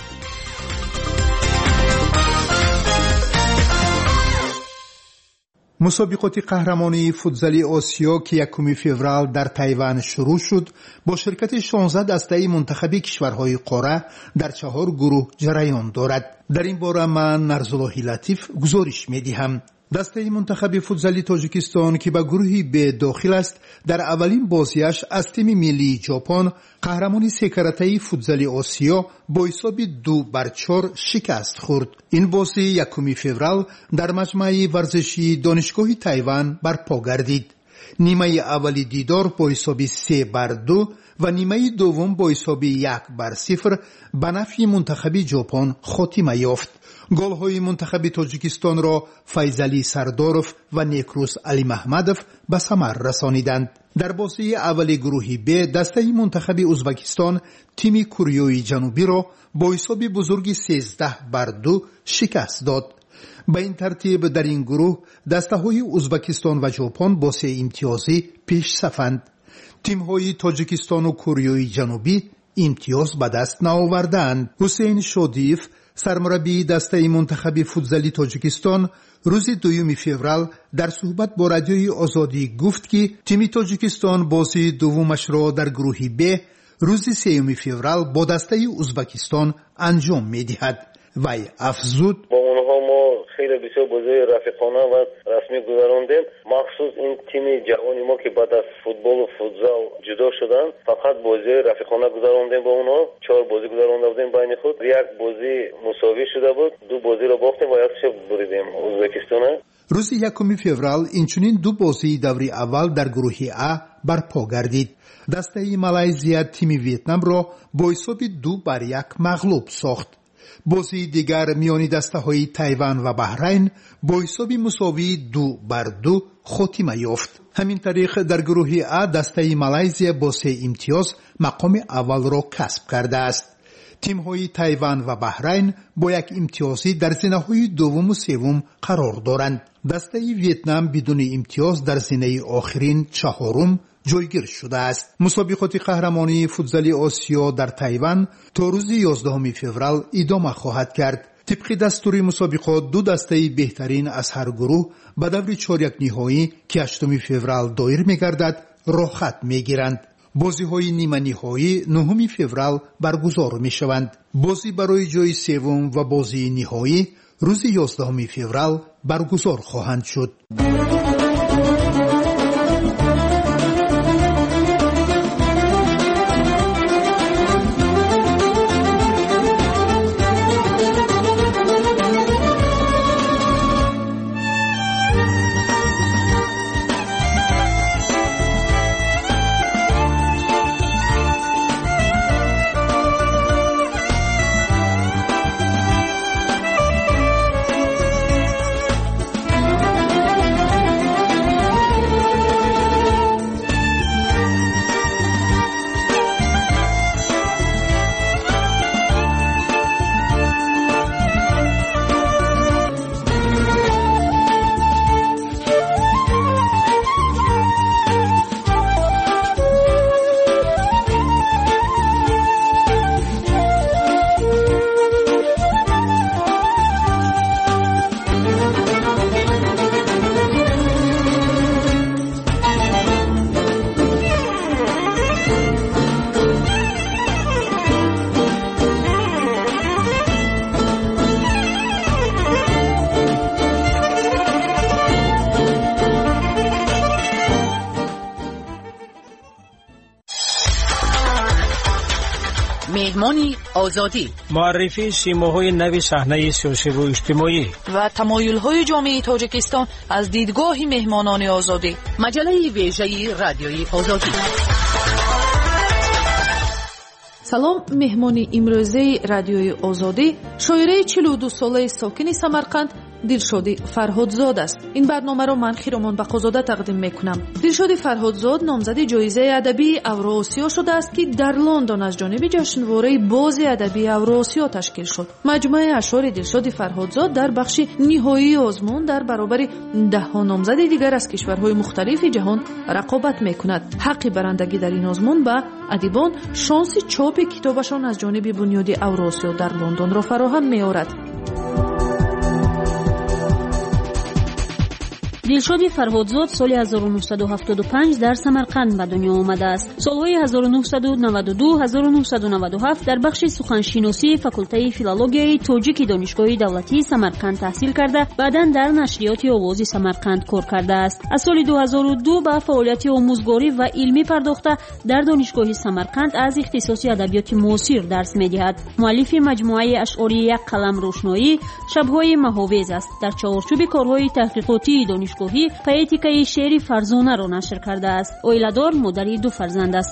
مسابقات قهرمانی فوتزالی آسیا که یکم فوریه در تایوان شروع شد با شرکت شانزده دسته منتخبی کشورهای قاره در چهار گروه جریان دارد. در این باره من نرزالله لطیف گزارش می‌دهم. دسته منتخب فوتزالی تاجیکستان که به گروه ب داخل است در اولین بازیش از تیم ملی ژاپن قهرمانی سه کرته فوتزالی آسیا با حساب دو بر چهار شکست خورد. این بازی یکم فوریه در مجمع ورزشی دانشگاه تایوان برپا گردید. نیمه اولی دیدار با حساب سه بر دو و نیمه دوم با حساب یک بر صفر به نفع منتخب ژاپن خاتمه یافت. گل‌های منتخب تاجیکستان را فیضعلی سرداروف و نیکروز علی محمدوف به ثمر رسانیدند. در بازی اول گروه ب دسته منتخب ازبکستان تیم کره جنوبی را با حساب بزرگ سیزده بر دو شکست داد. به این ترتیب در این گروه دسته های ازبکستان و ژاپن با سه امتیازی پیش صفند. تیم های تاجیکستان و کره جنوبی امتیاز به دست نآوردند. حسین شادیف سرمربی دسته منتخب فوتزالی تاجیکستان روز دوم فوریه در صحبت با رادیوی آزادی گفت که تیم تاجیکستان بازی دومش را در گروه ب روز سوم فوریه با دسته ازبکستان انجام می‌دهد. وی افزود: با اونها ما خیلی بسیار بازی رفیقانه و رسمی گذراندیم. مخصوص این تیم جوانی ما که بعد از فوتبال و فوتزال جدا شدن فقط بازی رفیقانه گذراندیم با اونها. چهار بازی گذرانده بودیم بین خود. یک بازی مساوی شده بود، دو بازی را باختیم و یکش بریدیم ازبکستان. روز یکم فوریه اینچنین دو بازی دوری اول در گروه ا برپا گردید. دسته مالایزیا تیم ویتنام را با حساب دو بر یک مغلوب ساخت. بازی دیگر میان دسته های تایوان و بحرین با حساب مساوی دو بر دو خاتمه یافت. همین طریق در گروه ا دسته مالایزیا با سه امتیاز مقام اول را کسب کرده است. تیم های تایوان و بحرین با یک امتیازی در زینه های دوم و سوم قرار دارند. دسته ویتنام بدون امتیاز در زینه آخرین چهارم جایگیر شده است. مسابقات قهرمانی فوتزالی آسیا در تایوان تا روز یازدهم فوریه ادامه خواهد کرد. طبق دستور مسابقات دو دسته بهترین از هر گروه به دور چهار یک نهایی که هشتم فوریه دایر می‌گردد راه خط می‌گیرند. بازی‌های نیمه نهایی نهم فوریه برگزار می‌شوند. بازی برای جای سوم و بازی نهایی روز یازدهم فوریه برگزار خواهند شد. مهمانی آزادی، معرفی سیماهای نوی صحنه سیاسی و اجتماعی و تمایل‌های جامعه تاجیکستان از دیدگاه مهمانان آزادی. مجله ویژه رادیوی آزادی. салом меҳмони имрӯзаи радиои озодӣ шоираи чилу ду солаи сокини самарқанд дилшодӣ фарҳодзод аст. ин барномаро ман хиромон бақозода тақдим мекунам. дилшодӣ фарҳодзод номзади ҷоизаи адабии авроосиё шудааст ки дар лондон аз ҷониби ҷашнвораи бози адабии авроосиё ташкил шуд. маҷмӯаи ашъори дилшодӣ фарҳодзод дар бахши ниҳоии озмун дар баробари даҳҳо номзади дигар аз кишварҳои мухталифи ҷаҳон рақобат мекунад. ҳаққи барандагӣ дар ин озмун ба адибон шонси чопи китобашон аз ҷониби бунёди авроосиё дар лондонро фароҳам меорад. дилшоди фарҳодзод соли ҳазору нуҳсаду ҳафтоду панҷ дар самарқанд ба дунё омадааст. солҳои ҳазору нуҳсаду наваду ду - ҳазору нуҳсаду наваду ҳафт дар бахши суханшиносии факултаи филологияи тоҷики донишгоҳи давлатии самарқанд таҳсил карда, баъдан дар нашрияти овози самарқанд кор кардааст. аз соли ду ҳазору ду ба фаъолияти омӯзгорӣ ва илмӣ пардохта, дар донишгоҳи самарқанд аз ихтисоси адабиёти муосир дарс медиҳад. муаллифи маҷмӯаи ашъори як қалам рӯшноӣ, шабҳои маҳовез аст. дар чаҳорчӯби корҳои таҳқиқотии донишгоҳӣ поэтикаи шеъри фарзонаро нашр кардааст. оиладор, модари ду фарзанд аст.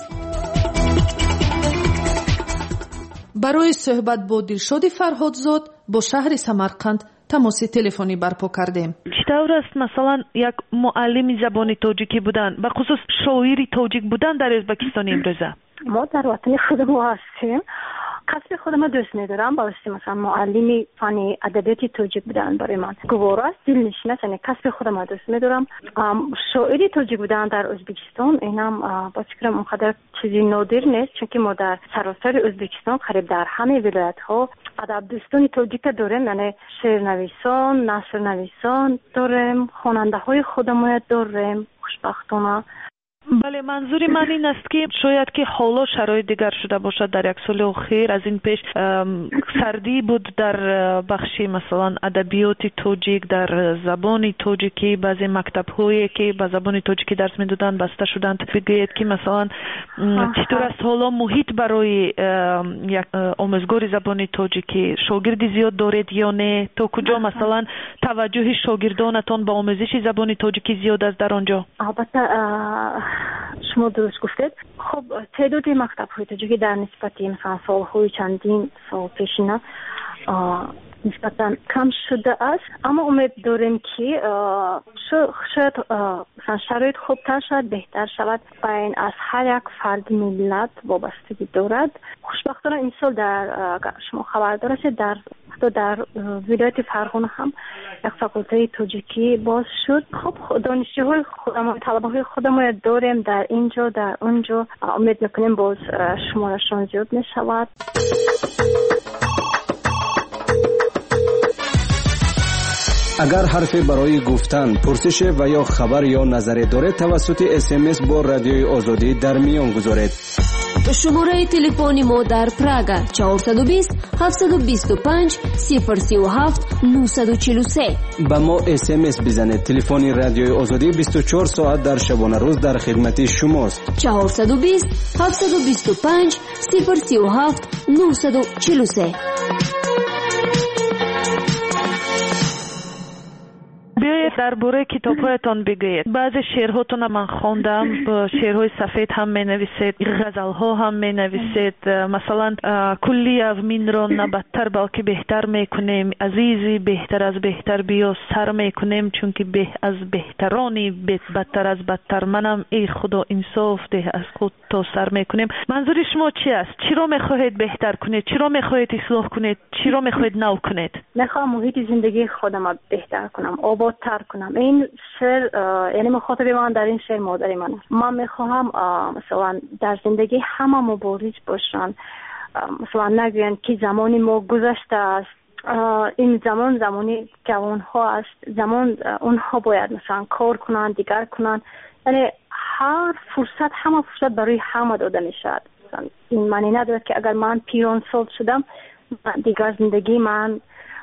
барои суҳбат бо дилшоди фарҳодзод бо шаҳри самарқанд тамоси телефонӣ барпо кардем. чӣ тавр аст масалан як муаллими забони тоҷикӣ будан, ба хусус шоири тоҷик будан дар ӯзбекистони имрӯза? мо дар ватани худмо ҳастем. касби худам дост медорам. бовасита масалан муаллими фанни адабиёти тоҷик будан барои ман гувора аст, дилнишин аст. яъне касби худам дост медорам. шоири тоҷик будан дар ӯзбекистон инам ба фикрам он қадар чизи нодир нест, чунки мо дар саросари ӯзбекистон қариб дар ҳаме вилоятҳо адабдӯстони тоҷика дорем, яъне шеърнависон, насрнависон дорем, хонандаҳои худамоят дорем. хушбахтона бале, манзури ман ин аст ки шояд ки ҳоло шароит дигар шуда бошад. дар як соли охир аз ин пеш сардӣ буд дар бахши масалан адабиёти тоҷик, дар забони тоҷикӣ. баъзе мактабҳое ки ба забони тоҷикӣ дарс медоданд баста шуданд. бигӯед ки масалан чӣ тавр аст ҳоло муҳит барои як омӯзгори забони тоҷикӣ? шогирди зиёд доред ё не? то куҷо масалан таваҷҷӯҳи шогирдонатон ба омӯзиши забони тоҷикӣ зиёд аст дар он ҷо? албатта шумо дуруст гуфтед. хуб теъдоди мактабҳои тоҷикӣ дар нисбати масалан солҳои чандин сол пешина нисбатан кам шуда аст, аммо умед дорем ки шояд шароит хубтар шавад, беҳтар шавад. ба ин аз ҳар як фарди миллат вобастагӣ дорад. хушбахтона имсол дар шумо хабардор ҳастед, дар ҳатто дар вилояти фарғона ҳам як факултаи тоҷикӣ боз шуд. хуб донишҷӯҳои худамон, талабаҳои худамон дорем дар ин ҷо, дар он ҷо. умед мекунем боз шуморашон зиёд мешавад. агар ҳарфе барои гуфтан, пурсише ва ё хабар ё назаре доред, тавассути смс бо радиои озодӣ дар миён гузоред. шумораи телефони мо дар Прага чаҳорсаду бист ҳафтсаду бисту панҷ сифр сию ҳафт нӯҳсаду чилу се. ба мо смс бизанед. телефони радиои озодӣ бисту чор соат дар шабонарӯз дар хидмати шумост. чаҳорсаду бист ҳафтсаду бисту панҷ сифр сию ҳафт нӯҳсаду чилу се. биёед дар бораи китобҳоятон бигӯед. баъзе шеърҳотонам ман хондам. шеърҳои сафед ҳам менависед, ғазалҳо ҳам менависед. масалан куллиав минро на бадтар балки беҳтар мекунем, азизи беҳтар аз беҳтар биё сар мекунем, чунки беҳ аз беҳтарони бадтар аз бадтар манам, эй худо инсоф деҳ аз худ то сар мекунем. манзури шумо чӣ аст? чиро мехоҳед беҳтар кунед? чиро мехоҳед ислоҳ кунед? чиро мехоҳед нав кунед? мехоҳам муҳити зиндагии худамро беҳтар кунам, ободтар کنم. این شعر یعنی مخاطب من در این شعر مادر من است. من میخواهم مثلا در زندگی همه مبارز باشن، مثلا نگوین که زمانی ما گذشته است، این زمان زمانی جوان ها است، زمان اونها باید مثلا کار کنن، دیگر کنن. یعنی هر فرصت، همه فرصت برای همه داده میشد. این معنی ندارد که اگر من پیران سال شدم دیگر زندگی من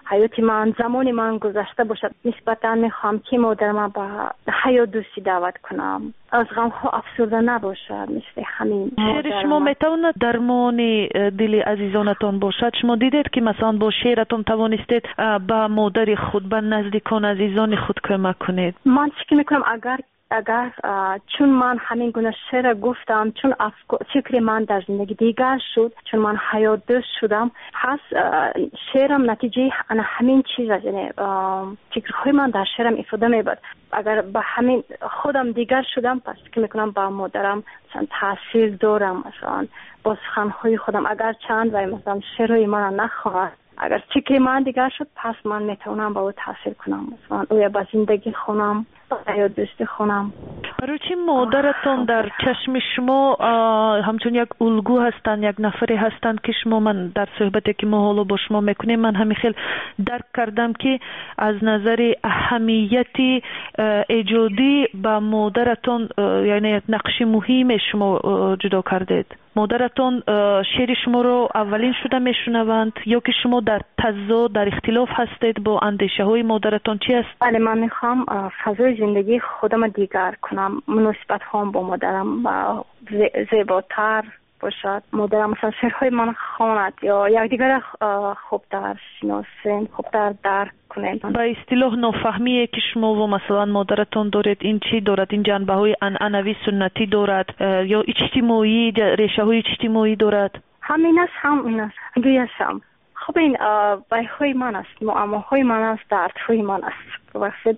حیات من زمان من گذشته باشد نسبتا میخوام که مادرم با حیات دوستی دعوت کنم از غم ها افسرده نباشد مثل همین شعر شما میتونه درمان دل عزیزانتان باشد شما دیدید که مثلا با شعرتون توانستید با مادر خود با نزدیکان عزیزان خود کمک کنید من چی میکنم اگر اگر چون من همین گونه شعر گفتم چون فکر من در زندگی دیگر شد چون من حیات دوست شدم پس شعرم نتیجه انا همین چیز است یعنی فکرهای من در شعرم افاده میبرد اگر با همین خودم دیگر شدم پس که میکنم با مادرم مثلا تاثیر دارم مثلا با سخنهای خودم اگر چند و مثلا شعرهای من نخواهد اگر فکر من دیگر شد پس من میتونم با او تاثیر کنم مثلا او با زندگی خونم یا دوستی خونم برای چی مادرتون در چشم شما همچون یک الگو هستن یک نفری هستن که شما من در صحبتی که ما حالا با شما میکنیم من همین خیلی درک کردم که از نظر اهمیتی ایجادی با مادرتون یعنی یک نقش مهم شما جدا کردید مادرتون شعر شما رو اولین شده میشنوند یا که شما در تضاد در اختلاف هستید با اندیشه های مادرتون چی است؟ بله من میخوام فضای زندگی خودم دیگر کنم مناسبت هم با مادرم و زیباتر باشد مادرم مثلا شعرهای من خواند یا یکدیگر خوبتر شناسیم خوبتر درک کنیم با اصطلاح نافهمیه که شما و مثلا مادرتون دارید این چی دارد این جنبه های عنعنوی سنتی دارد یا اجتماعی ریشه های اجتماعی دارد همین است هم این است دویشم خب این بیهای من است معماهای من است دردهای من است وقتی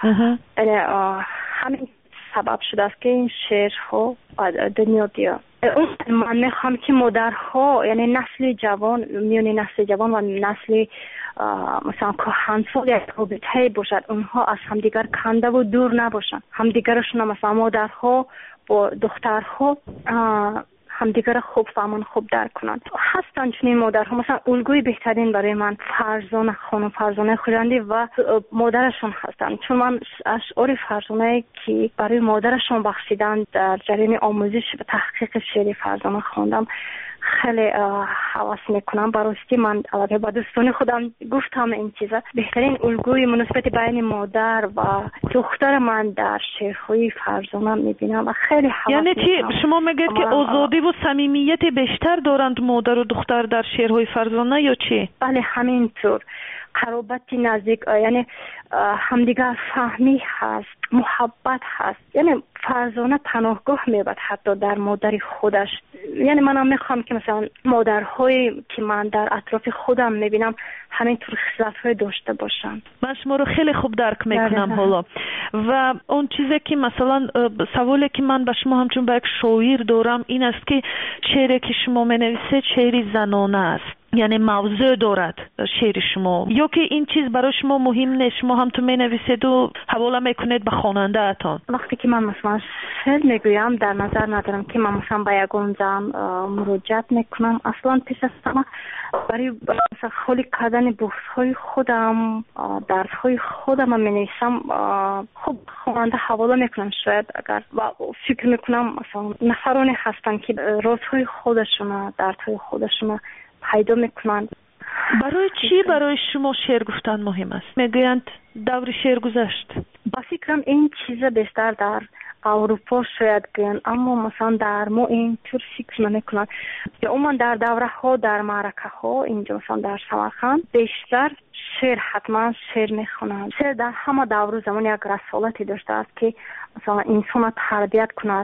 همین سبب شده است که این شعرها دنیا بیاد من میخوام که مادرها یعنی نسل جوان میونی نسل جوان و نسل مثلا کهنسال یک رابطه باشد اونها از همدیگر کنده و دور نباشن همدیگرشون مثلا مادرها با دخترها همدیگر خوب فهمون خوب درک کنند هستن چنین مادرها مثلا الگوی بهترین برای من فرزانه خانم فرزانه خویندی و مادرشون هستن چون من اشعار فرزانه که برای مادرشون بخشیدن در جریان آموزش و تحقیق شعر فرزانه خواندم خیلی حواس میکنم براستی من البته با دوستان خودم گفتم این چیزا بهترین الگوی مناسبت بین مادر و دختر من در شعرهای فرزانه میبینم و خیلی حواس یعنی چی شما میگید که آزادی و صمیمیت بیشتر دارند مادر و دختر در شعرهای فرزانه یا چی؟ بله همینطور قرابت نزدیک یعنی همدیگر فهمی هست محبت هست یعنی فرزانه پناهگاه میبرد حتی در مادر خودش یعنی منم میخوام که مثلا مادرهایی که من در اطراف خودم میبینم همینطور خصلت‌های داشته باشن من شما رو خیلی خوب درک میکنم حالا و اون چیزی که مثلا سوالی که من به شما همچون به یک شاعر دارم این است که شعری که شما مینویسید شعری زنانه است یعنی موضوع دارد شعر شما یا که این چیز برای شما مهم نیست شما هم تو می نویسید و حواله میکنید به خواننده اتان وقتی که من مثلا شعر میگویم در نظر ندارم که من مثلا به یگان زن مراجعت میکنم اصلا پیش از همه برای مثلا خالی کردن بحث‌های خودم درس‌های خودم می نویسم خب خواننده حواله میکنم شاید اگر و فکر میکنم مثلا نفرانی هستن که رازهای خودشون دردهای خودشون پیدا میکنند برای چی برای شما شعر گفتن مهم است؟ میگویند دور شعر گذشت با فکرم این چیز بیشتر در اروپا شاید گویند اما مثلا در ما این طور فکر نمیکنند یا عموما در دوره ها در معرکه ها اینجا مثلا در سمرقند بیشتر شعر حتما شعر میخونند شعر در همه دور زمان یک رسالتی داشته است که مثلا انسان تربیت کند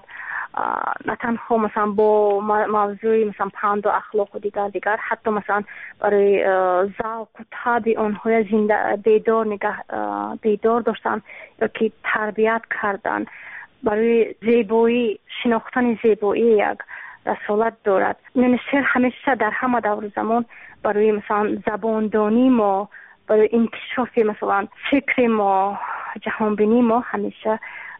نه تنها مثلا با موضوع مثلا پند و اخلاق و دیگر دیگر حتی مثلا برای ذوق و طبع آنها زنده بیدار نگاه بیدار داشتن یا که تربیت کردن برای زیبایی شناختن زیبایی یک رسالت دارد یعنی شعر همیشه در همه دور زمان برای مثلا زباندانی ما برای انکشاف مثلا فکر ما جهانبینی ما همیشه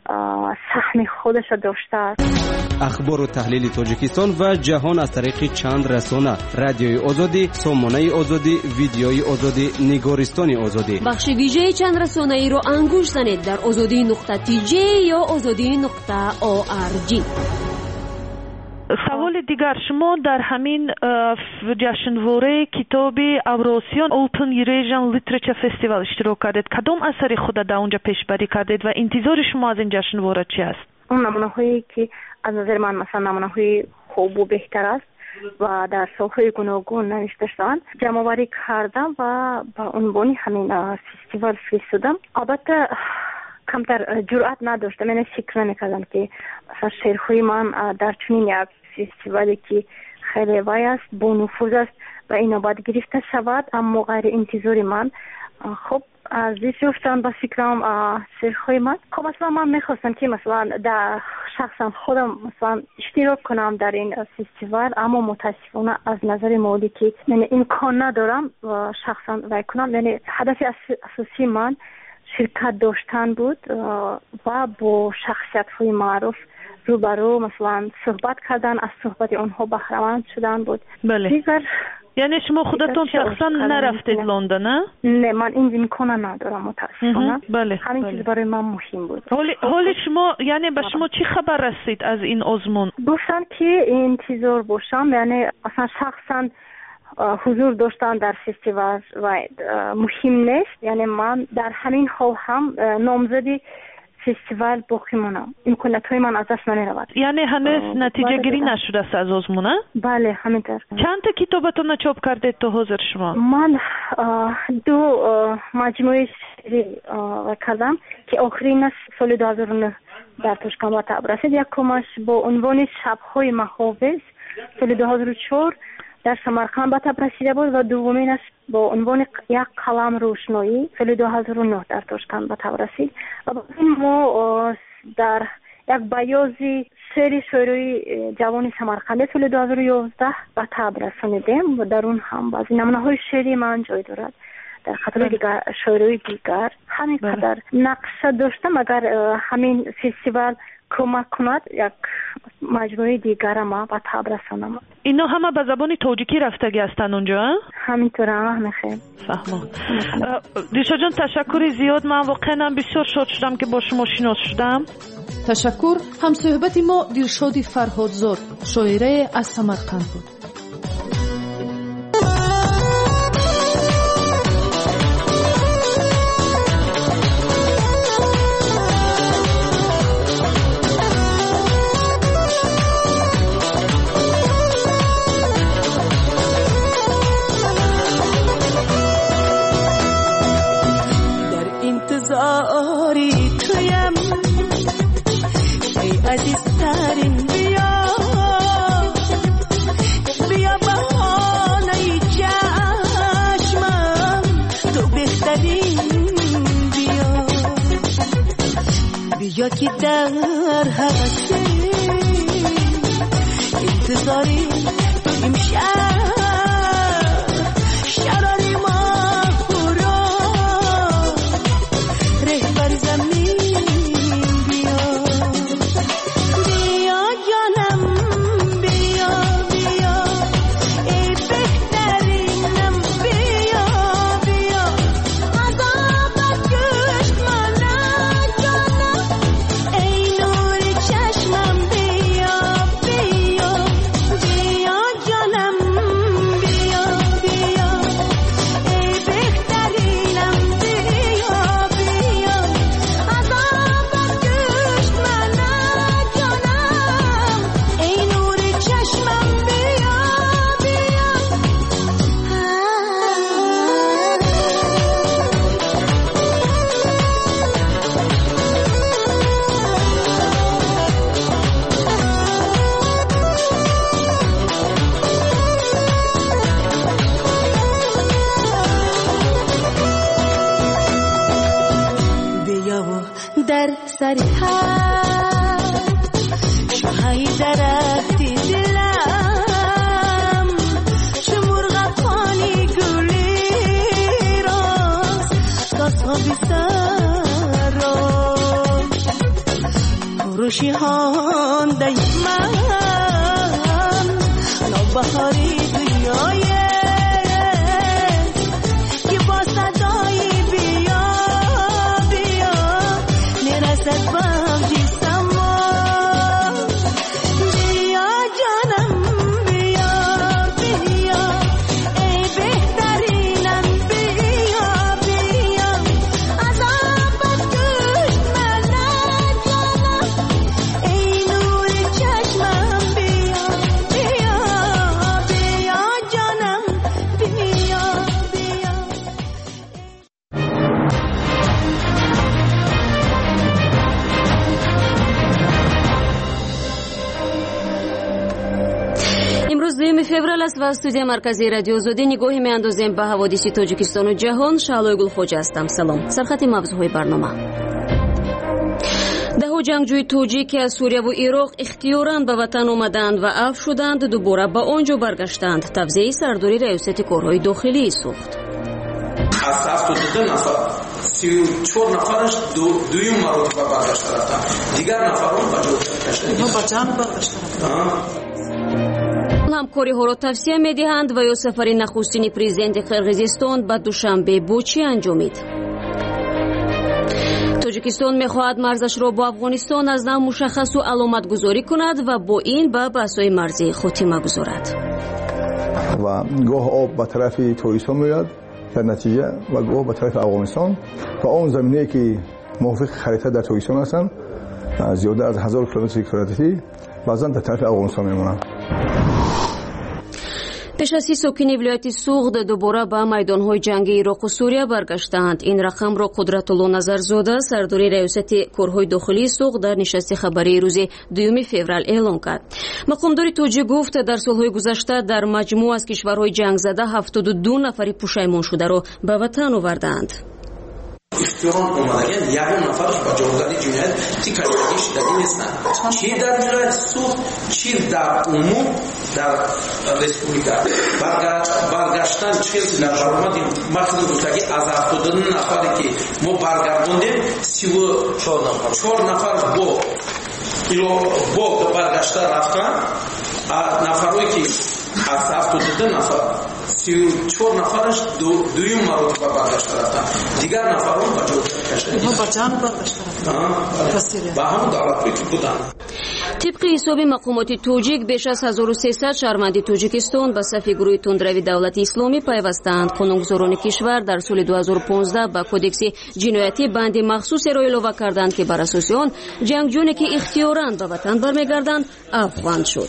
سهم خودش داشته است. اخبار و تحلیل تاجیکستان و جهان از طریق چند رسانه: رادیوی آزادی، سامانه آزادی، ویدیوی آزادی، نگارستان آزادی. بخش ویژه چند رسانه ای رو انگوش زنید در آزادی نقطه تی جی یا آزادی نقطه او آر جی. سوال دیگر شما در همین جشنواره کتاب اوراسیان اوپن ایریژن لیتریچر فستیوال اشتراک کردید. کدام اثر خود در اونجا پیشبری کردید و انتظار شما از این جشنواره چی است؟ اون نمونه هایی که از نظر من مثلا نمونه های خوب و بهتر است و در سالهای گوناگون نوشته شدن جمع آوری کردم و با عنوان همین فستیوال فرستادم. البته کمتر جرأت نداشتم، من فکر نمی‌کردم که مثلا شعرهای من در چنین یک فستیوالی که خیلی وای است با نفوذ است و اینا باید گرفته شود، اما غیر انتظار من خب از دیشفتن با فکرم شعرهای من. خب مثلا من میخواستم که مثلا در شخصا خودم مثلا اشتراک کنم در این فستیوال، اما متاسفانه از نظر مالی که من امکان ندارم و شخصا وای کنم. یعنی هدف اساسی من شرکت داشتن بود و با شخصیت های معروف روبرو مثلا صحبت کردن، از صحبت اونها بهره‌مند شدن بود. بله. دیگر یعنی شما خودتون شخصا نرفتید لندن؟ نه نه من این امکان ندارم متاسفانه. بله. همین بله. چیز برای من مهم بود. حالی حالی شما یعنی به شما چی خبر رسید از این آزمون؟ گفتن که انتظار باشم، یعنی اصلا شخصا حضور داشتن در فستیوال و مهم نیست. یعنی من در همین حال هم نامزدی فستیوال باقی مونم، امکانات های من از دست نمی رود. یعنی هنوز نتیجه گیری نشده است از آزمون؟ بله همینطور. چند تا کتابتون چاپ کردید تا حاضر شما؟ من دو مجموعه شعری کردم که آخرین سال دو هزار و نه در توشکان به طبع رسید. یکمش با عنوان شب‌های محافظ سال دو هزار و چهار در سمرقند به طبع رسیده بود و دومینش با عنوان یک قلم روشنایی سال دو هزار و نه در توشکان به طبع رسید. و بعد ما در یک بیازی سری شعری جوان سمرقند سال دو هزار و یازده به طبع رسانیدیم و در اون هم بعضی نمونه های شعری من جای دارد. در کاتالوگ شعری دیگر همین قدر نقشه داشتم. اگر همین فستیوال کمک کند یک مجموعه دیگر ما به طبع رسانم. اینا همه به زبان تاجیکی رفتگی هستن اونجا؟ همینطور هم خیلی فهمم. دیشا جان تشکر زیاد، من واقعا بسیار شاد شدم که با شما شناس شدم. تشکر. هم صحبت ما دلشاد فرهادزاد شاعره از سمرقند بود. عزیزترین بیا بیا بهانه چشمم، تو بهترین بیا بیا که در حوثه انتظاری تو امشب شراری ما خورا رهبر زمین روشیان دایما نوبهاری دنیایه که با صدای بیا بیا میرسد به جسم بیا جانم فوریه است و استودیو مرکزی رادیو آزادی نگاهی میاندازیم به حوادث تاجیکستان و جهان. شعلای گلخوجه هستم. سلام. سرخط موضوعهای برنامه: ده جنگجوی توجیک که از سوریه و عراق اختیاراً به وطن آمدند و عفو شدند دوباره به آنجا برگشتند. توزیع سرداری ریاست کارهای داخلی سوخت. از هفتاد و دو نفر سی و چهار نفرش دو دویم مرتبه برگشته رفتند. دیگر نفران به جای برگشتند. با جان برگشتند. همکاری ها را توصیه می دهند و یا سفر نخستین پرزیدنت قرقیزستان به دوشنبه بوچی انجامید. تاجیکستان می خواهد مرزش را با افغانستان از نو مشخص و علامت گذاری کند و با این به بحث‌های مرزی خاتمه گذارد. و گاه آب به طرف تاجیکستان میاد در نتیجه و گاه به طرف افغانستان و آن زمینه‌ای که موافق خریطه در تاجیکستان هستند زیاده از هزار کیلومتر کواردیتی بعضا در طرف افغانستان میمونند. پیش از ساکنین ولایت سوغد دوباره به میدانهای جنگی عراق و سوریه برگشتند. این رقم را قدرت الله نظرزاده سرداری ریاست کارهای داخلی سوغد در نشست خبری روز دوم فوریه اعلام کرد. مقامدار توجیه گفت در سالهای گذشته در مجموع از کشورهای جنگ زده هفتاد و دو نفر پشیمان شده را به وطن آوردند. اختیاران اومدن یکم نفرش با جوابدهی جنایت تیکایش دادی نیستن. چی در ولایت سوخت چی در عموم در رسپوبلیکا برگشتن چیز در برآمدیم. مقصد گفتگی از هفتاد و دو نفری که ما برگردوندیم سی و چهار نفر با با برگشته رفتن. نفرایی که از هفتاد و دو نفر سی و چهار نفرش دو دویم مرتبه برگشته رفتن. دیگر نفران به جای برگشتند. با جان برگشته رفتند. با هم دعوت که بودند. طبق حساب مقامات توجیک بیش از هزار و سیصد شهروند تاجیکستان به صف گروه تندروی دولت اسلامی پیوستند. قانونگذاران کشور در سال دو هزار و پانزده با کدکس جنایتی بند مخصوص را اضافه کردند که بر اساس آن جنگجویانی که اختیاراً به وطن برمیگردند عفو شد.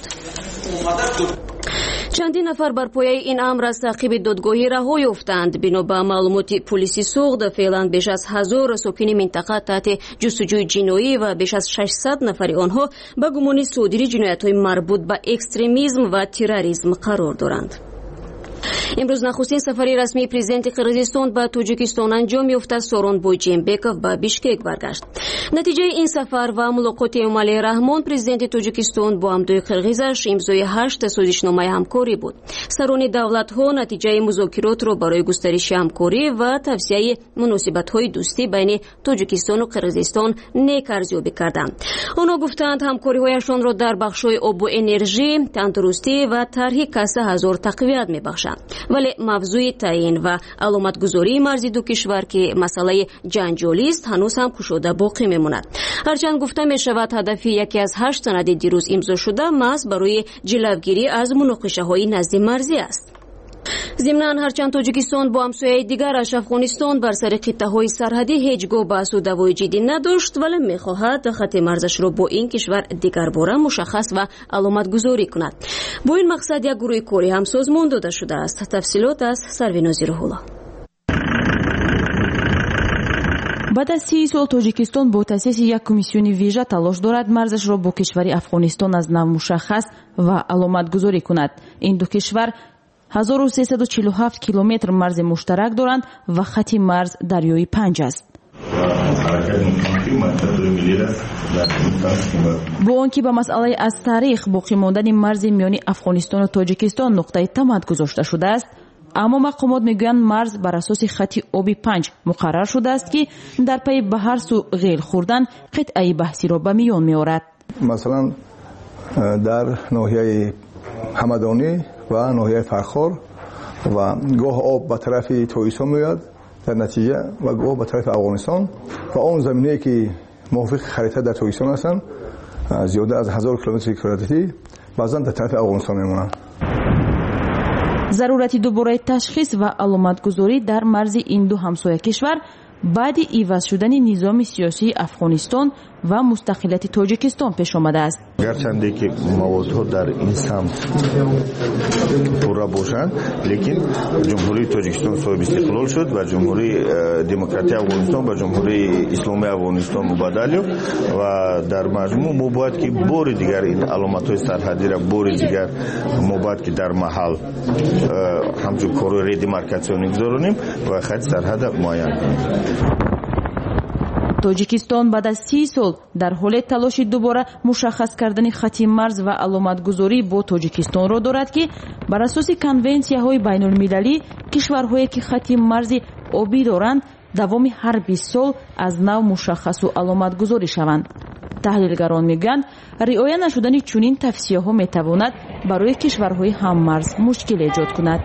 چندین نفر بر پایه این امر از تعقیب دادگاهی رها یافتند. بنا به معلومات پلیس سوغد فعلا بیش از هزار ساکن منطقه تحت جستجوی جنایی و بیش از ششصد نفر آنها به گمان صادری جنایت‌های مربوط به اکستریمیسم و تروریسم قرار دارند. امروز نخستین سفری رسمی پرزیدنت قرقیزستان به تاجیکستان انجام یافت. سورونبوی جیمبکوف به بیشکک برگشت. نتیجه این سفر و ملاقات امالی رحمان پرزیدنت تاجیکستان با همدوی قرقیزش امضای هشت سازشنامه همکاری بود. سران دولت ها نتیجه مذاکرات را برای گسترش همکاری و توسعه مناسبت های دوستی بین تاجیکستان و قرقیزستان نیک ارزیابی کردند. آنها گفتند همکاری هایشان را در بخش‌های آب و انرژی، تندرستی و طرح کسب هزار تقویت می‌بخشند. ولی موضوع تعیین و علامتگذاری مرزی دو کشور که مسئله جنجالی است هنوز هم گشوده باقی میماند. هرچند گفته می شود هدف یکی از هشت سند دیروز امضا شده محض برای جلوگیری از مناقشه های نزد مرزی است. ضمناً هرچند تاجیکستان با همسایه دیگرش افغانستان بر سر خطه های سرحدی هیچگاه بحث و دعوای جدی نداشت ولی میخواهد خط مرزش را با این کشور دیگر باره مشخص و علامت گذاری کند. با این مقصد یک گروه کاری هم سازمان داده شده است. تفصیلات از سروین زیرهولا. بعد از سی سال تاجیکستان با تأسیس یک کمیسیون ویژه تلاش دارد مرزش را با کشور افغانستان از نو مشخص و علامت گذاری کند. این دو کشور هزار و سیصد و چهل و هفت کیلومتر مرز مشترک دارند و خط مرز دریای پنج است. با آنکه به مسئله از تاریخ باقی ماندن مرز میانی افغانستان و تاجیکستان نقطه تمام گذاشته شده است، اما مقامات میگویند مرز بر اساس خط آبی پنج مقرر شده است که در پی به هر سو غیل خوردن قطعه بحثی را به میان میآورد. مثلا در ناحیه همدانی و ناحیه فرخار و گاه آب به طرف تاجیکستان میاد در نتیجه و گاه به طرف افغانستان و آن زمینه‌ای که موافق خریطه در تاجیکستان هستند زیاده از هزار کیلومتر کواردیتی بعضا در طرف افغانستان میمونند. ضرورت دوباره تشخیص و علامتگذاری در مرز این دو همسایه کشور بعد عوض شدن نظام سیاسی افغانستان و مستقلیت تاجیکستان پیش آمده است. گرچنده که موادها در این سمت پورا باشند، لیکن جمهوری تاجیکستان صاحب استقلال شد و جمهوری دموکراتی افغانستان و جمهوری اسلامی افغانستان مبادل یافت و در مجموع ما باید که بار دیگر این علامت‌های سرحدی را بار دیگر ما باید که در محل همچون کار ردیمارکاسیون گذارونیم و خط سرحد معین کنیم. توجیکستان بعد از سی سال در حال تلاش دوباره مشخص کردن خط مرز و علامتگذاری با تاجیکستان را دارد که بر اساس کنونسیاهای بین المللی کشورهایی که خط مرزی آبی دارند دوام هر بیست سال از نو مشخص و علامتگذاری شوند. تحلیلگران میگویند رعایت نشدن چنین توصیه‌ها میتواند برای کشورهای هممرز مشکل ایجاد کند.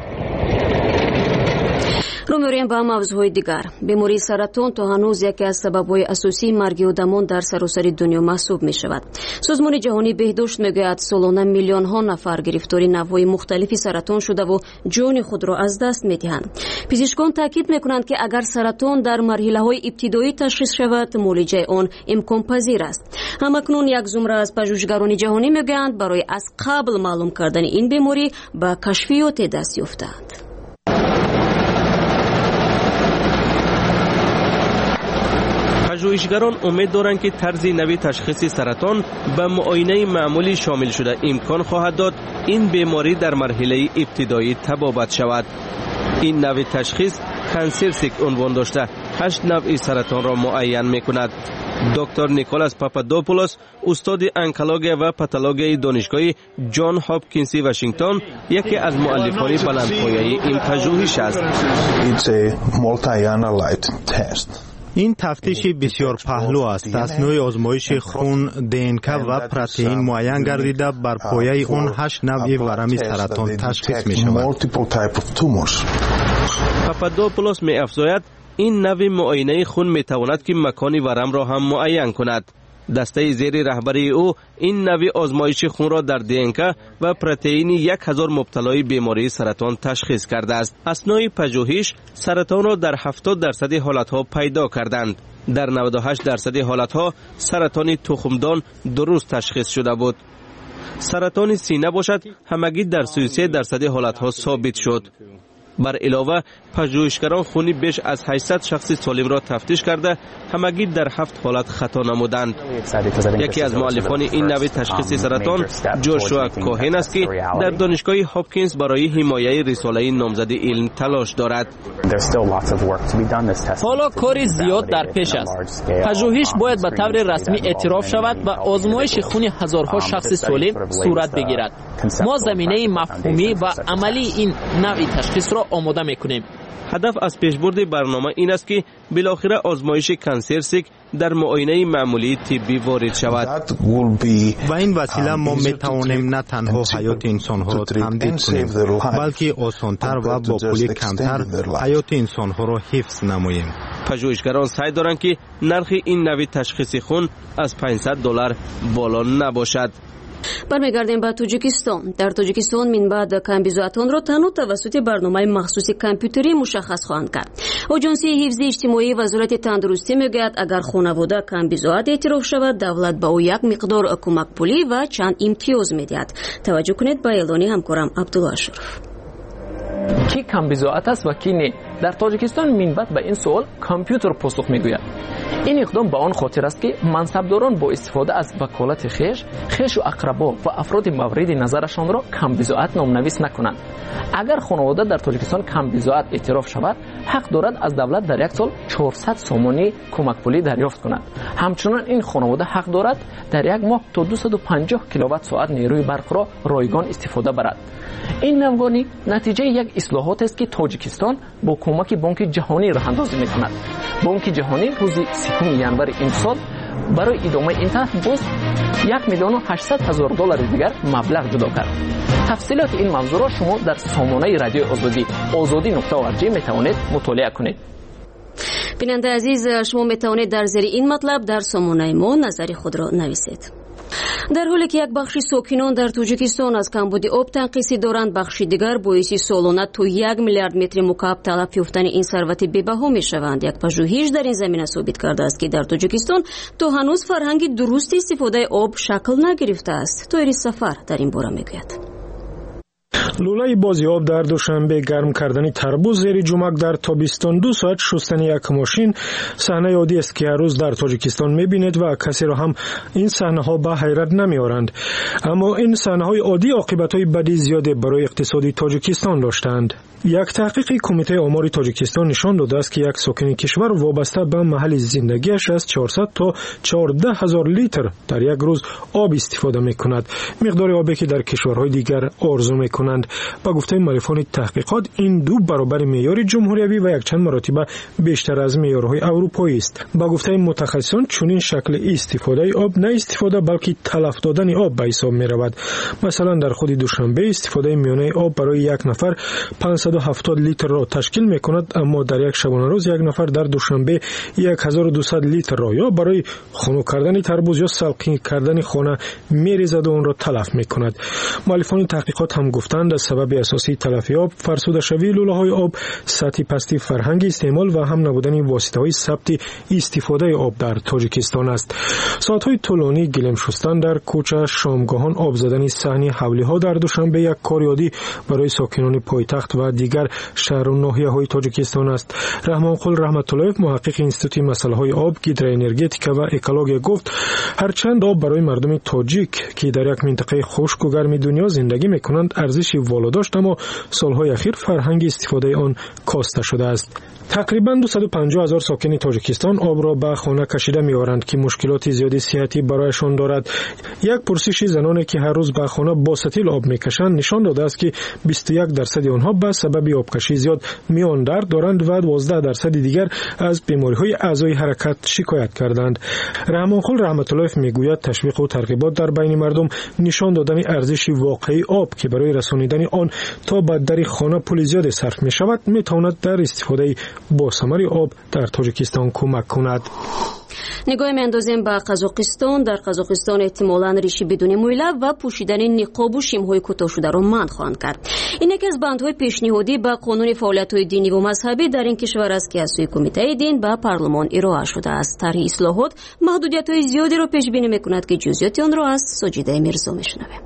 رو می‌ریم با موضوعهای دیگر. بیماری سرطان تا هنوز یکی از سبب‌های اساسی مرگ آدمان در سراسر دنیا محسوب می‌شود. سازمان جهانی بهداشت می‌گوید سالانه میلیون‌ها نفر گرفتار نوع‌های مختلفی سرطان شده و جان خود را از دست می‌دهند. پزشکان تاکید می‌کنند که اگر سرطان در مرحله‌های ابتدایی تشخیص شود، معالجه آن امکان پذیر است. همکنون یک زمره از پژوهشگران جهانی می‌گویند برای از قبل معلوم کردن این بیماری به کشفیات دست یافتند. پژوهشگران امید دارند که طرز نوی تشخیص سرطان به معاینه معمولی شامل شده امکان خواهد داد این بیماری در مرحله ابتدایی تبابت شود. این نوع تشخیص کانسرسیک عنوان داشته هشت نوع سرطان را معین می‌کند. دکتر نیکولاس پاپادوپولوس استاد انکولوژی و پاتولوژی دانشگاه جان هاپکینز واشنگتن یکی از مؤلفان بلندپایه این پژوهش است. این تفتیش بسیار پهلو است. از نوع آزمایش خون، دی ان کی و پروتئین معین گردیده بر پایه اون هشت نوع ورم سرطان تشخیص می شود. پاپادوپولوس می افزاید این نوع معاینه خون می تواند که مکان ورم را هم معین کند. دسته زیر رهبری او این نوع آزمایش خون را در دی ان کی و پروتئین یک هزار مبتلای بیماری سرطان تشخیص کرده است. اثنای پژوهش سرطان را در هفتاد درصد حالتها پیدا کردند. در نود و هشت درصد حالتها سرطان تخمدان درست تشخیص شده بود. سرطان سینه باشد همگی در سی و سه درصد حالتها ثابت شد. بر علاوه پژوهشگران خونی بیش از هشتصد شخص سالم را تفتیش کرده همگی در هفت حالت خطا نمودند. یکی از مؤلفان این نوع تشخیص سرطان جوشوا کوهن است که در دانشگاه هاپکینز برای حمایت رساله نامزد علم تلاش دارد. حالا کاری زیاد در پیش است. پژوهش باید به طور رسمی اعتراف شود و آزمایش خون هزارها شخص سالم صورت بگیرد. ما زمینه مفهومی و عملی این نوع تشخیص را آماده میکنیم. هدف از پیشبرد برنامه این است که بالاخره آزمایش کانسرسیک در معاینه معمولی طبی وارد شود. با این وسیله ما می توانیم نه تنها حیات انسان ها را تمدید کنیم بلکه آسانتر و با پول کمتر حیات انسان ها را حفظ نماییم. پژوهشگران سعی دارند که نرخ این نوع تشخیص خون از پانصد دلار بالا نباشد. برمیگردیم به تاجیکستان. در تاجیکستان من بعد کمبیزواتان را تنها توسط برنامه مخصوص کامپیوتری مشخص خواهند کرد. آژانسی حفظ اجتماعی وزارت تندرستی میگوید اگر خانواده کمبیزوات اعتراف شود دولت به او یک مقدار کمک پولی و چند امتیاز میدهد. توجه کنید به اعلان همکارم عبدالله اشرف. کی کمبیزوات است و کی نه؟ در تاجیکستان منبت به این سوال کامپیوتر پاسخ میگوید. این اقدام به آن خاطر است که منصبداران با استفاده از وکالت خویش خویش و اقربا و افراد مورد نظرشان را کمبیزوات نامنویس نکنند. اگر خانواده در تاجیکستان کمبیزوات اعتراف شود حق دارد از دولت در یک سال چهارصد سومانی کمک پولی دریافت کند. همچنین این خانواده حق دارد در یک ماه تا دویست و پنجاه کیلووات ساعت نیروی برق را رایگان استفاده برد. این نوگانی نتیجه یک اصلاحات است که تاجیکستان با کمک بانک جهانی راه اندازی می‌کند. بانک جهانی روز سوم ژانویه این سال برای ادامه این طرح باز یک میلیون و هشتصد هزار دلار دیگر مبلغ جدا کرد. تفصیلات این موضوع را شما در سامانه رادیو آزادی آزادی نقطه او آر جی میتوانید مطالعه کنید. بیننده عزیز، شما میتوانید در زیر این مطلب در سامانه ما نظر خود را نویسید. در حالی که یک بخش ساکنان در تاجیکستان از کمبود آب تنقیصی دارند، بخش دیگر باعث سالانه تا یک میلیارد متر مکعب تلف یافتن این ثروت بی‌بها میشوند. یک پژوهش در این زمینه ثابت کرده است که در تاجیکستان تا هنوز فرهنگ درست استفاده آب شکل نگرفته است. طاهر سفر در این باره میگوید. لولای بازیاب در دوشنبه گرم کردن تربوز زیر جمک در تابستان دو ساعت شستن یک ماشین صحنه عادی است که هر روز در تاجیکستان میبینید و کسی را هم این صحنه ها به حیرت نمیآورند. اما این صحنه های عادی عاقبت های بدی زیاده برای اقتصادی تاجیکستان داشتند. یک تحقیق کمیته آمار تاجیکستان نشان داده است که یک ساکن کشور وابسته به محل زندگیش از چهارصد تا چهارده هزار لیتر در یک روز آب استفاده میکند، مقدار آبی که در کشورهای دیگر آرزو میکنند. با گفته مؤلفان تحقیقات این دو برابر معیار جمهوری و یک چند مرتبه بیشتر از معیارهای اروپایی است. با گفته متخصصان چنین شکل استفاده آب نه استفاده بلکه تلف دادن آب به حساب میرود. مثلا در خود دوشنبه استفاده میانه آب برای یک نفر پانصد و هفتاد لیتر را تشکیل میکند، اما در یک شبانه روز یک نفر در دوشنبه هزار و دویست لیتر را یا برای خنک کردن تربوز یا سلقین کردن خانه میریزد و آن را تلف میکند. مؤلفان تحقیقات هم گفتند از سبب اساسی تلف آب فرسوده شوی لوله های آب، سطح پستی فرهنگ استعمال و هم نبودن واسطه های ثبت استفاده آب در تاجیکستان است. ساعت های طولانی گلیم شستن در کوچه، شامگاهان آب زدن صحنه حولی ها در دوشنبه یک کار یادی برای ساکنان پایتخت و دیگر شهر و ناحیه های تاجیکستان است. رحمان قل رحمت الله محقق انستیتوت مسائل های آب، گیدروانرژتیکا و اکولوژی گفت هرچند آب برای مردم تاجیک که در یک منطقه خشک و گرم دنیا زندگی میکنند ارزشی والا داشت، اما سالهای اخیر فرهنگ استفاده آن کاسته شده است. تقریبا دویست و پنجاه هزار ساکن تاجیکستان آب را به خانه کشیده می‌آورند که مشکلات زیادی صحتی برایشان دارد. یک پرسش زنانی که هر روز به خانه با ستیل آب می‌کشند نشان داده است که بیست و یک درصد آنها به سبب آبکشی زیاد میان درد دارند و دوازده درصد دیگر از بیماری‌های اعضای حرکت شکایت کردند. رحمان خل رحمت الله میگوید تشویق و ترغیبات در بین مردم نشان دادن ارزش واقعی آب که برای رسانیدن آن تا به در خانه پول زیاد صرف می‌شود می‌تواند در استفاده با ثمر آب در تاجیکستان کمک کند. نگاه میاندازیم به قزاقستان. در قزاقستان احتمالاً ریشی بدون مویلب و پوشیدن نقاب و شیم‌های کوتاه شده را منع خواهند کرد. این یکی از بندهای پیشنهادی به قانون فعالیت‌های دینی و مذهبی در این کشور است که از سوی کمیته دین به پارلمان ارائه شده است. طرح اصلاحات محدودیت‌های زیادی را پیش بینی می‌کند که جزئیات آن را از ساجده میرزا می‌شنویم.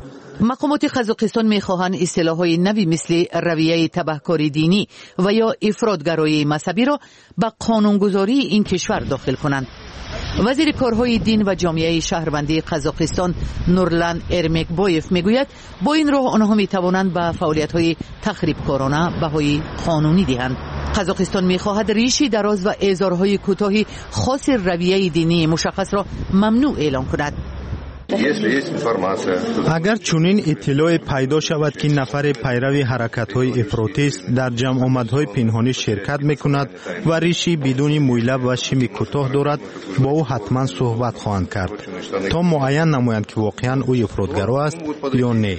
مقامات قزاقستان می‌خواهند اصطلاح‌های نوی مثل رویه تبهکاری دینی و یا افراطگرایی مذهبی را به قانونگذاری این کشور داخل کنند. وزیر کارهای دین و جامعه شهروندی قزاقستان نورلان ارمکبایف میگوید با این راه آنها میتوانند به فعالیت‌های تخریبکارانه بهای قانونی دهند. قزاقستان میخواهد ریشی دراز و اعزارهای کوتاهی خاص رویه دینی مشخص را ممنوع اعلام کند. اگر چنین اطلاع پیدا شود که نفر پیروی حرکت‌های افراطی است در جمع آمدهای پنهانی شرکت می‌کند و ریشی بدون مویلب و شیم کوتاه دارد، با او حتما صحبت خواهند کرد تا معین نمایند که واقعا او افراطگرا است یا نه.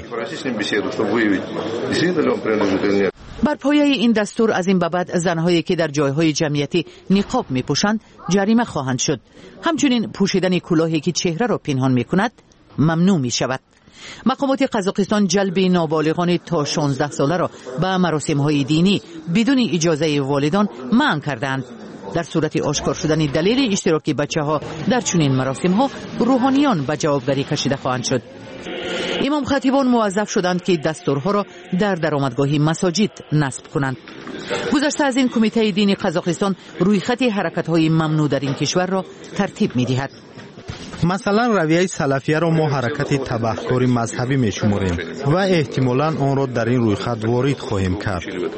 بر پایه این دستور از این به بعد زنهایی که در جایهای جمعیتی نقاب می‌پوشند جریمه خواهند شد. همچنین پوشیدن کلاهی که چهره را پنهان می‌کند ممنوع می‌شود. مقامات قزاقستان جلب نابالغان تا شانزده ساله را به مراسم‌های دینی بدون اجازه والدان منع کردند. در صورت آشکار شدن دلیل اشتراک بچه‌ها در چنین مراسم‌ها روحانیان به جوابداری کشیده خواهند شد. امام خطیبان موظف شدند که دستورها را در درآمدگاه مساجد نصب کنند. گذشته از این کمیته دینی قزاقستان رویخط حرکت‌های ممنوع در این کشور را ترتیب می‌دهد. مثلا رویه سلفیه را ما حرکت تبهکاری مذهبی می‌شماریم و احتمالاً آن را در این رویخط وارد خواهیم کرد.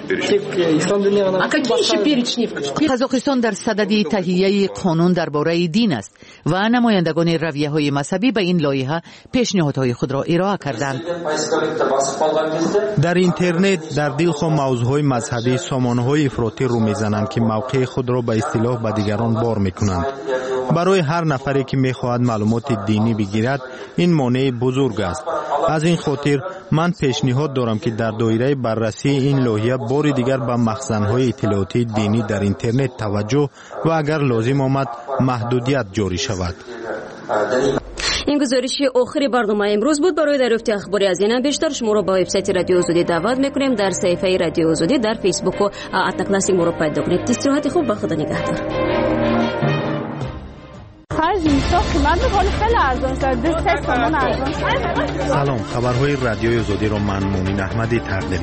قزاقستان در صدد تهیه قانون درباره دین است و نمایندگان رویه‌های مذهبی به این لایحه پیشنهادهای خود را ارائه کردند. در اینترنت در دلخواه موضوعهای مذهبی سامانه‌های افراطی رو می‌زنند که موقع خود را به اصطلاح به دیگران بار می‌کنند. برای هر نفری که می‌خواهد معلومات دینی بگیرد این مانع بزرگ است. از این خاطر من پیشنهاد دارم که در دایره بررسی این لایحه بار دیگر به مخزن‌های اطلاعاتی دینی در اینترنت توجه و اگر لازم آمد محدودیت جاری شود. این گزارش آخری برنامه امروز بود. برای دریافت اخباری از این بیشتر شما را به وبسایت رادیو آزادی دعوت میکنیم. در صفحه رادیو آزادی در فیسبوک و اتکلاسی ما را پیدا کنید. استراحت خوب، به خدا نگهدار. سلام، خبرهای رادیوی آزادی را من مومن احمدی تقدیم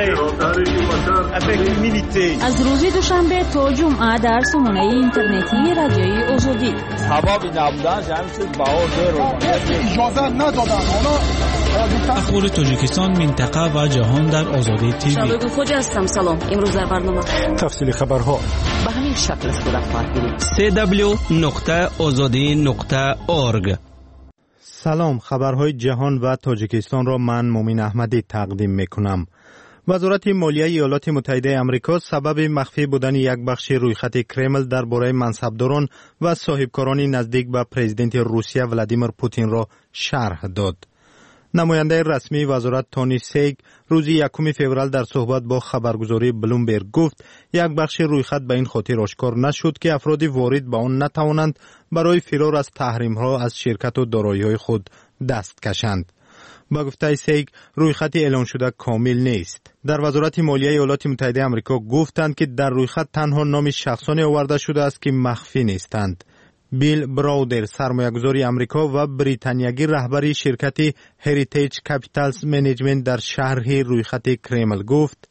می‌کنم. از روز دوشنبه تا جمعه در سامانه اینترنتی رادیوی آزادی. سبب نبودن جمعیت بهار اجازه ندادن. اخبار تاجیکستان، منطقه و جهان در آزادی تیوی. شبگو خوش هستم. سلام. امروز در برنامه تفصیل خبرها به همین شکل صورت خواهد سی دبلیو نقطه آزادی نقطه اورگ. سلام، خبرهای جهان و تاجیکستان را من مومن احمدی تقدیم میکنم. وزارت مالیه ایالات متحده آمریکا سبب مخفی بودن یک بخش رویخط کرمل درباره منصبداران و صاحبکاران نزدیک به پرزیدنت روسیه ولادیمیر پوتین را شرح داد. نماینده رسمی وزارت تونی سیگ روز یکم فوریه در صحبت با خبرگزاری بلومبرگ گفت یک بخش رویخط به این خاطر آشکار نشد که افراد وارد به آن نتوانند برای فرار از تحریم‌ها از شرکت و دارایی‌های خود دست کشند. با گفته سیگ رویخط اعلان شده کامل نیست. در وزارت مالیه ایالات متحده آمریکا گفتند که در رویخط تنها نام شخصانی آورده شده است که مخفی نیستند. بیل براودر، سرمایه‌گذار آمریکا و بریتانیایی رهبری شرکت هریتیج کپیتالز منیجمنت در شرح رویخط کرمل گفت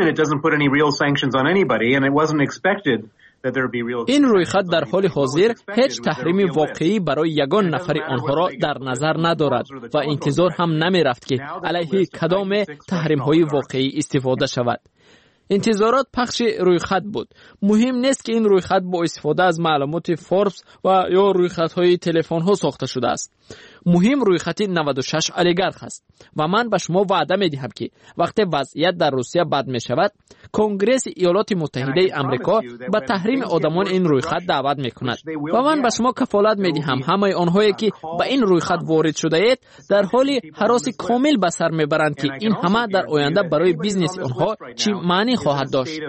این رویخط در حال حاضر هیچ تحریم واقعی برای یگان نفر آنها را در نظر ندارد و انتظار هم نمی رفت که علیه کدام تحریم های واقعی استفاده شود. انتظارات پخش رویخط بود. مهم نیست که این رویخط با استفاده از معلومات فوربس و یا رویخط های تلفن ها ساخته شده است. مهم رویخط نود و شش الیگارخ است و من به شما وعده می دهم که وقتی وضعیت در روسیه بد می شود، کنگره ایالات متحده آمریکا به تحریم آدمان این رویخط دعوت می کند و من به شما کفالت می دهم همه آنهایی که به این رویخط وارد شده اید در حال هراس کامل به سر می برند که این همه در آینده برای بیزنس آنها چی معنی خواهد داشت.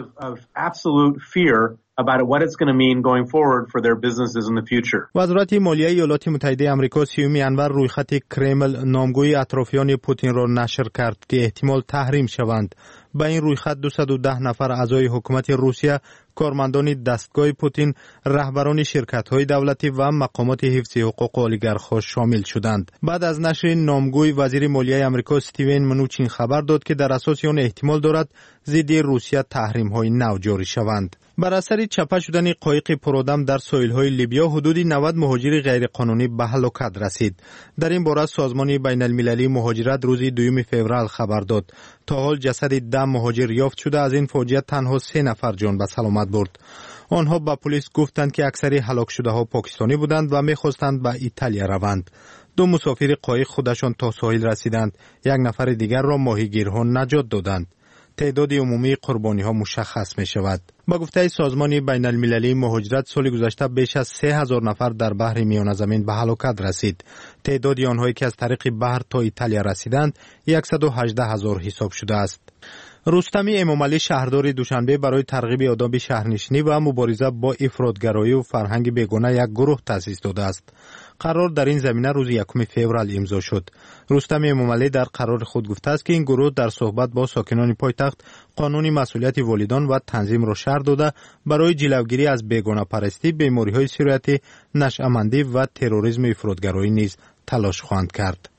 about what it's going to mean going forward for their businesses in the future. وزارت مالیه ایالات متحده آمریکا سیوم ینور رویخط کرمل نامگوی اطرافیان پوتین را نشر کرد که احتمال تحریم شوند. با این رویخط دویست و ده نفر اعضای حکومت روسیه، کارمندان دستگاه پوتین، رهبران شرکت‌های دولتی و مقامات حفظ حقوق اولیگارخ‌ها شامل شدند. بعد از نشر نامگوی، وزیر مالیه آمریکا استیون منوچین خبر داد که در اساس آن احتمال دارد ضد روسیه تحریم‌های نو جاری شوند. بر اثر چپه شدن قایق پرآدم در ساحل‌های لیبیا، حدود نود مهاجر غیرقانونی به هلاکت رسید. در این باره سازمان بین‌المللی مهاجرت روز دوم فوریه خبر داد. تا حال جسد ده مهاجر یافت شده. از این فاجعه تنها سه نفر جان به سلامت برد. آنها به پلیس گفتند که اکثر هلاک شده ها پاکستانی بودند و می‌خواستند به ایتالیا روند. دو مسافر قایق خودشان تا ساحل رسیدند. یک نفر دیگر را ماهیگیرها نجات دادند. تعداد عمومی قربانی ها مشخص می شود. با گفته سازمان بین المللی مهاجرت، سال گذشته بیش از سه هزار نفر در بحر میان زمین به هلاکت رسید. تعداد آنهایی که از طریق بحر تا ایتالیا رسیدند صد و هجده هزار حساب شده است. رستمی امامعلی، شهردار دوشنبه، برای ترغیب آداب شهرنشینی و مبارزه با افراطگرایی و فرهنگ بیگانه یک گروه تأسیس داده است. قرار در این زمینه روز یکم فوریه امضا شد. رستم امامعلی در قرار خود گفته است که این گروه در صحبت با ساکنان پایتخت قانون مسئولیت والدان و تنظیم را شرح داده برای جلوگیری از بیگانه پرستی، بیماری‌های سیریت، نشأه‌مندی و تروریسم و افراطگرایی نیز تلاش خواهند کرد.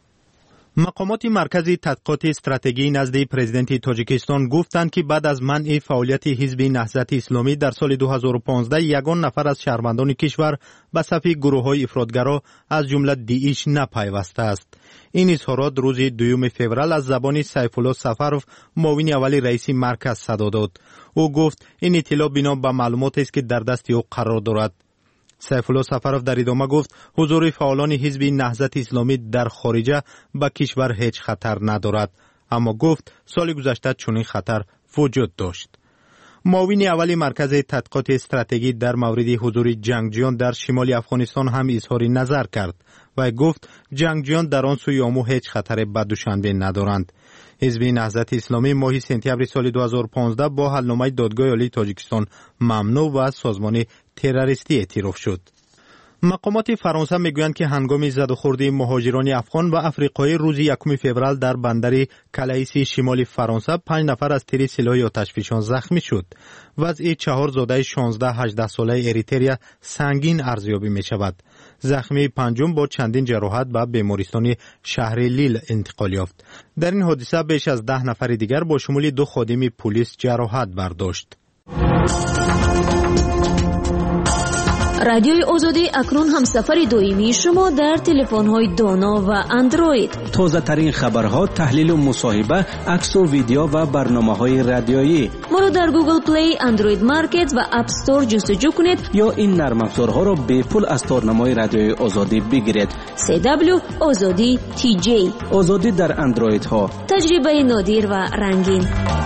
مقامات مرکز تحقیقات استراتژی نزد پرزیدنت تاجیکستان گفتند که بعد از منع فعالیت حزب نهضت اسلامی در سال دو هزار و پانزده، یگان نفر از شهروندان کشور به صف گروه‌های افراطگرا از جمله داعش نپیوسته است. این اظهارات روز دوم فوریه از زبان سیف الله سفرов، معاون اول رئیس مرکز صدا داد. او گفت این اطلاع بنا به معلوماتی است که در دست او قرار دارد. سیف الله سفرov در ادامه گفت حضور فعالان حزب نهضت اسلامی در خارجه به کشور هیچ خطر ندارد، اما گفت سال گذشته چنین خطر وجود داشت. معاون اول مرکز تحقیقات استراتژی در مورد حضور جنگجویان در شمال افغانستان هم اظهار نظر کرد و گفت جنگجویان در آن سوی آمو هیچ خطر به دوشنبه ندارند. حزب نهضت اسلامی ماه سپتامبر سال دو هزار و پانزده با حلنامه دادگاه عالی تاجیکستان ممنوع و سازمان تروریستی اعتراف شد. مقامات فرانسه میگویند که هنگام زدوخوردی مهاجران افغان و افریقایی روز یکم فوریه در بندر کلایسی شمال فرانسه پنج نفر از تیر سلاح آتشفشان زخمی شد. وضع چهار زاده شانزده هجده ساله اریتریا سنگین ارزیابی می شود. زخمی پنجم با چندین جراحت به بیمارستان شهر لیل انتقال یافت. در این حادثه بیش از ده نفر دیگر با شمول دو خادم پلیس جراحت برداشت. رادیوی آزادی اکنون همسفر دائمی شما در تلفن‌های دانا و اندروید. تازه ترین خبرها، تحلیل و مصاحبه، عکس و ویدیو و برنامه‌های رادیویی. ما را در گوگل پلی، اندروید مارکت و اپ استور جستجو کنید یا این نرم افزارها را به پول از تارنمای رادیوی آزادی بگیرید. سی دبلیو آزادی تی جی. آزادی در اندروید ها. تجربه نادر و رنگین.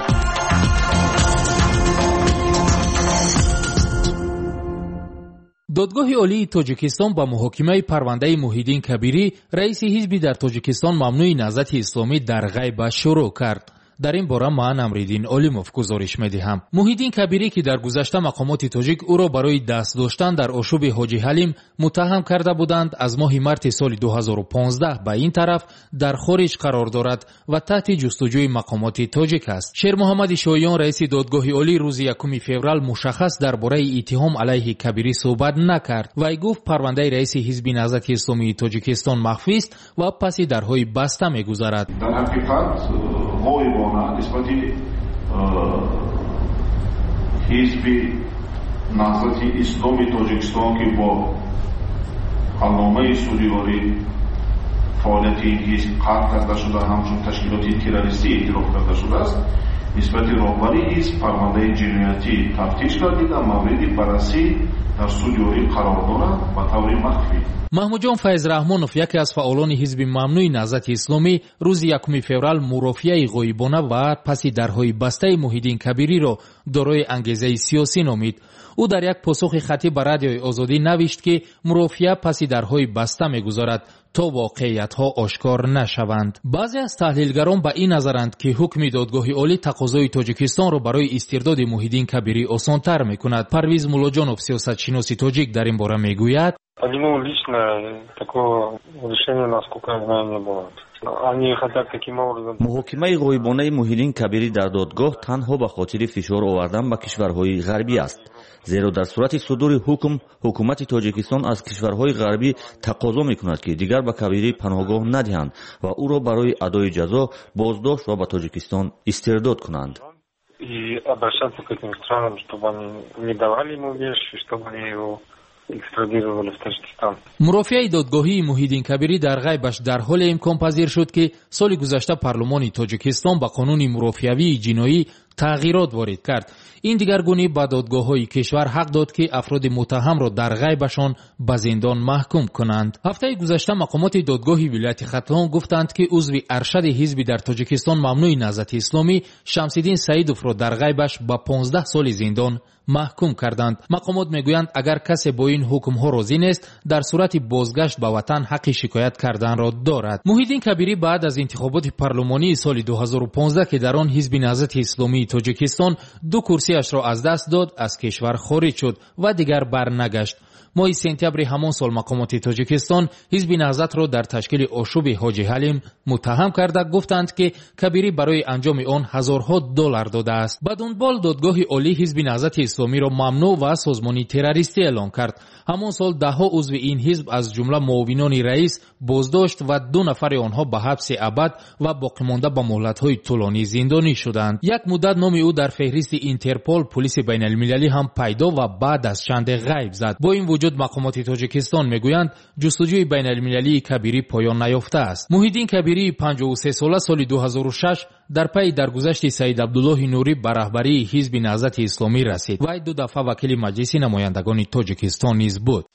دادگاه عالی تاجیکستان با محاکمه پرونده محیدین کبیری رئیس حزبی در تاجیکستان ممنوع نهضت اسلامی در غیب شروع کرد. در این باره من امریدین علیموف گزارش می‌دهم. محیدین کبیری که در گذشته مقامات تاجیک او را برای دست داشتن در آشوب حاجی حلیم متهم کرده بودند، از ماه مارس سال دو هزار و پانزده به این طرف در خارج قرار دارد و تحت جستجوی مقامات تاجیک است. شیر محمد شایان رئیس دادگاه عالی روز یکم فوریه مشخص درباره اتهام علیه کبیری صحبت نکرد و ای گفت پرونده رئیس حزب نهضت اسلامی تاجیکستان مخفی است و پس درهای بسته می‌گذرد. در حقیقت نسبتی حزب نهضت اسلامی تاجیکستان که با حلنامه سوریواری فعالیت این حزب قطع کرده شده، همچون تشکیلات تروریستی اعتراف کرده شده است، نسبت راهبری حزب پرونده جنایتی تفتیش گردیده، مورد بررسی در سوریواری قرار دارد و طور مخفی. محمود جان فیض رحمانوف یکی از فعالان حزب ممنوع نهضت اسلامی روز یکم فوریه مرافعه غایبانه و پس درهای بسته محیدین کبیری را دارای انگیزه سیاسی نامید. او در یک پاسخ خطی به رادیوی آزادی نوشت که مرافعه پس درهای بسته می‌گذارد تا واقعیت‌ها آشکار نشوند. بعضی از تحلیلگران به این نظرند که حکم دادگاه عالی تقاضای تاجیکستان را برای استرداد محیدین کبیری آسان‌تر می‌کند. پرویز مولاجانوف سیاستشناس تاجیک در این باره می‌گوید: По нему лично такого решения, насколько я знаю, не было. Они хотят таким образом. محاکمه غایبانه محیدین کبیری در دادگاه تنها به خاطر فشار آوردن به کشورهای غربی است. زیرا در صورت صدور حکم، حکومت تاجیکستان از کشورهای غربی تقاضا می‌کند که دیگر به کبیری پناهگاه ندهند و او را برای ادای جزا بازداشت و به تاجیکستان استرداد کنند. И обращаться к этим странам, чтобы они не давали ему вещи, чтобы они его مرافعه دادگاهی محیدین کبیری در غیبش در حال امکان پذیر شد که سال گذشته پارلمان تاجیکستان با قانون مرافعه‌ای جنایی تغییرات وارد کرد. این دیگرگونی به دادگاه‌های کشور حق داد که افراد متهم را در غیبشان به زندان محکوم کنند. هفته گذشته مقامات دادگاه ولایت ختلان گفتند که عضو ارشد حزب در تاجیکستان ممنوع نهضت اسلامی شمس‌الدین سعیدوف را در غیبش به پانزده سال زندان محکوم کردند. مقامات میگویند اگر کسی با این حکم ها راضی نیست، در صورت بازگشت به وطن حق شکایت کردن را دارد. محیدین کبیری بعد از انتخابات پارلمانی سال دو هزار و پانزده که در آن حزب نهضت اسلامی تاجیکستان دو کرسیش را از دست داد، از کشور خارج شد و دیگر برنگشت. ماه سپتامبر همان سال مقامات تاجیکستان حزب نهضت را در تشکیل آشوب حاجی حلیم متهم کرده، گفتند که کبیری برای انجام آن هزارها دلار داده است. به دنبال دادگاه عالی حزب نهضت اسلامی را ممنوع و سازمانی تروریستی اعلام کرد. همان سال ده ها عضو این حزب از جمله معاونان رئیس بازداشت و دو نفر آنها به حبس ابد و باقی مانده به مهلت‌های طولانی زندانی شدند. یک مدت نام او در فهرست اینترپل پلیس بین المللی هم پیدا و بعد از چند غیب زد. با این وجود مقامات تاجیکستان میگویند جستجوی بین المللی کبیری پایان نیافته است. محیدین کبیری پنجاه و سه ساله سال دو هزار و شش در پی درگذشت سید عبدالله نوری به رهبری حزب نهضت اسلامی رسید و دو دفعه وکیل مجلس نمایندگان تاجیکستان نیز بود.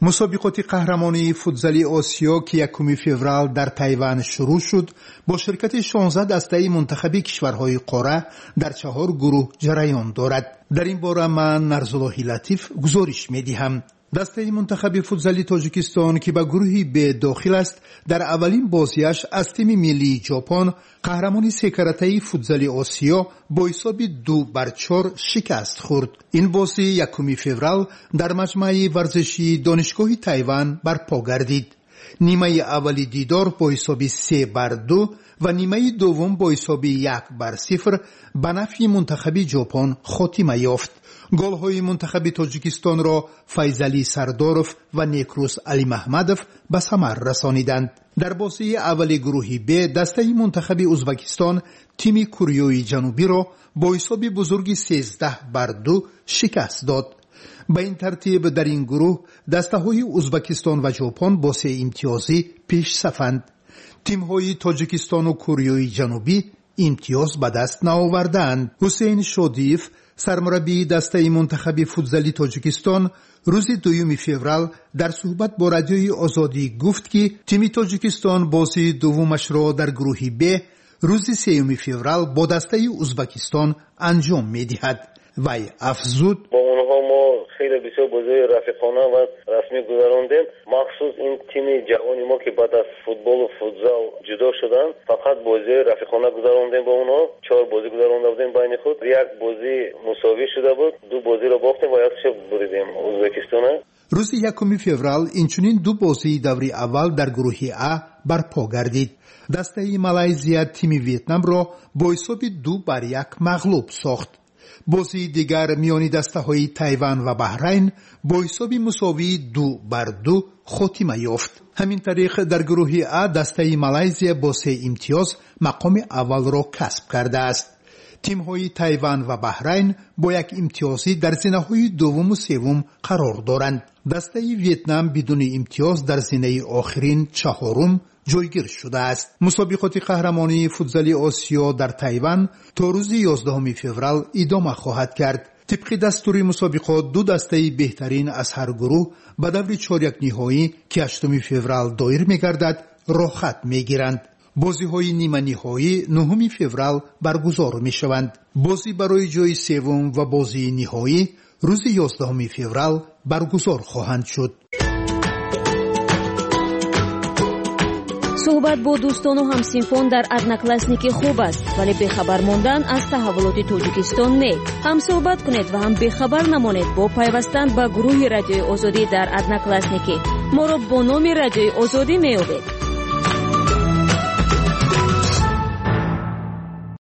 مسابقات قهرمانی فوتزالی آسیا که یکم فوریه در تایوان شروع شد با شرکت شانزده دسته منتخبی کشورهای قاره در چهار گروه جریان دارد. در این باره من نرزالله لطیف گزارش می‌دهم. دسته منتخب فوتزالی تاجیکستان که به گروه ب داخل است در اولین بازیش از تیم ملی ژاپن قهرمان سه کرته فوتزالی آسیا با حساب دو بر چهار شکست خورد. این بازی یکم فوریه در مجمع ورزشی دانشگاه تایوان برپا گردید. نیمه اولی دیدار با حساب سه بر دو و نیمه دوم با حساب یک بر صفر به نفع منتخب ژاپن خاتمه یافت. گل‌های منتخب تاجیکستان را فیضعلی سرداروف و نیکروس علی محمدوف به ثمر رسانیدند. در بازی اول گروه ب دسته منتخب ازبکستان تیم کره جنوبی را با حساب بزرگی سیزده بر دو شکست داد. به این ترتیب در این گروه دسته های ازبکستان و ژاپن با سه امتیازی پیش صفند. تیم های تاجیکستان و کره جنوبی امتیاز به دست نآوردند. حسین شادیف سرمربی دسته منتخب فوتزالی تاجیکستان روز دوم فوریه در صحبت با رادیوی آزادی گفت که تیم تاجیکستان بازی دومش را در گروه ب روز سوم فوریه با دسته ازبکستان انجام می‌دهد. وی افزود: با اونها ما خیلی بسیار بازی رفیقانه و رسمی گذراندیم. مخصوص این تیم جوانی ما که بعد از فوتبال و فوتزال جدا شدن فقط بازی رفیقانه گذراندیم. با اونها چهار بازی گذرانده بودیم بین خود. یک بازی مساوی شده بود، دو بازی را باختیم و یکش بریدیم ازبکستان. روز یکم فوریه اینچنین دو بازی دوری اول در گروه ا برپا گردید. دسته مالایزیا تیم ویتنام را با حساب دو بر یک مغلوب ساخت. بازی دیگر میانی دسته های تایوان و بحرین با حساب مساوی دو بر دو خاتمه یافت. همین طریق در گروه ا دسته مالایزیا با سه امتیاز مقام اول را کسب کرده است. تیم های تایوان و بحرین با یک امتیازی در زینه های دوم و سوم قرار دارند. دسته ویتنام بدون امتیاز در زینه آخرین چهارم جایگیر شده است. مسابقات قهرمانی فوتزالی آسیا در تایوان تا روز یازدهم فوریه ادامه خواهد کرد. طبق دستور مسابقات دو دسته بهترین از هر گروه به دور چهارده نهایی که هشتم فوریه دایر می‌گردد راه خط می‌گیرند. بازی‌های نیمه نهایی نهم فوریه برگزار می‌شوند. بازی برای جای سوم و بازی نهایی روز یازدهم فوریه برگزار خواهند شد. صحبت با دوستان و همسینفون در ادناکلاسنیکی خوب است، ولی بخبر موندن از تحولات تاجیکستان نه. هم صحبت کنید و هم بخبر نمانید با پیوستن به گروه رادیوی آزادی در ادناکلاسنیکی. ما را با نام رادیوی آزادی می‌یابید.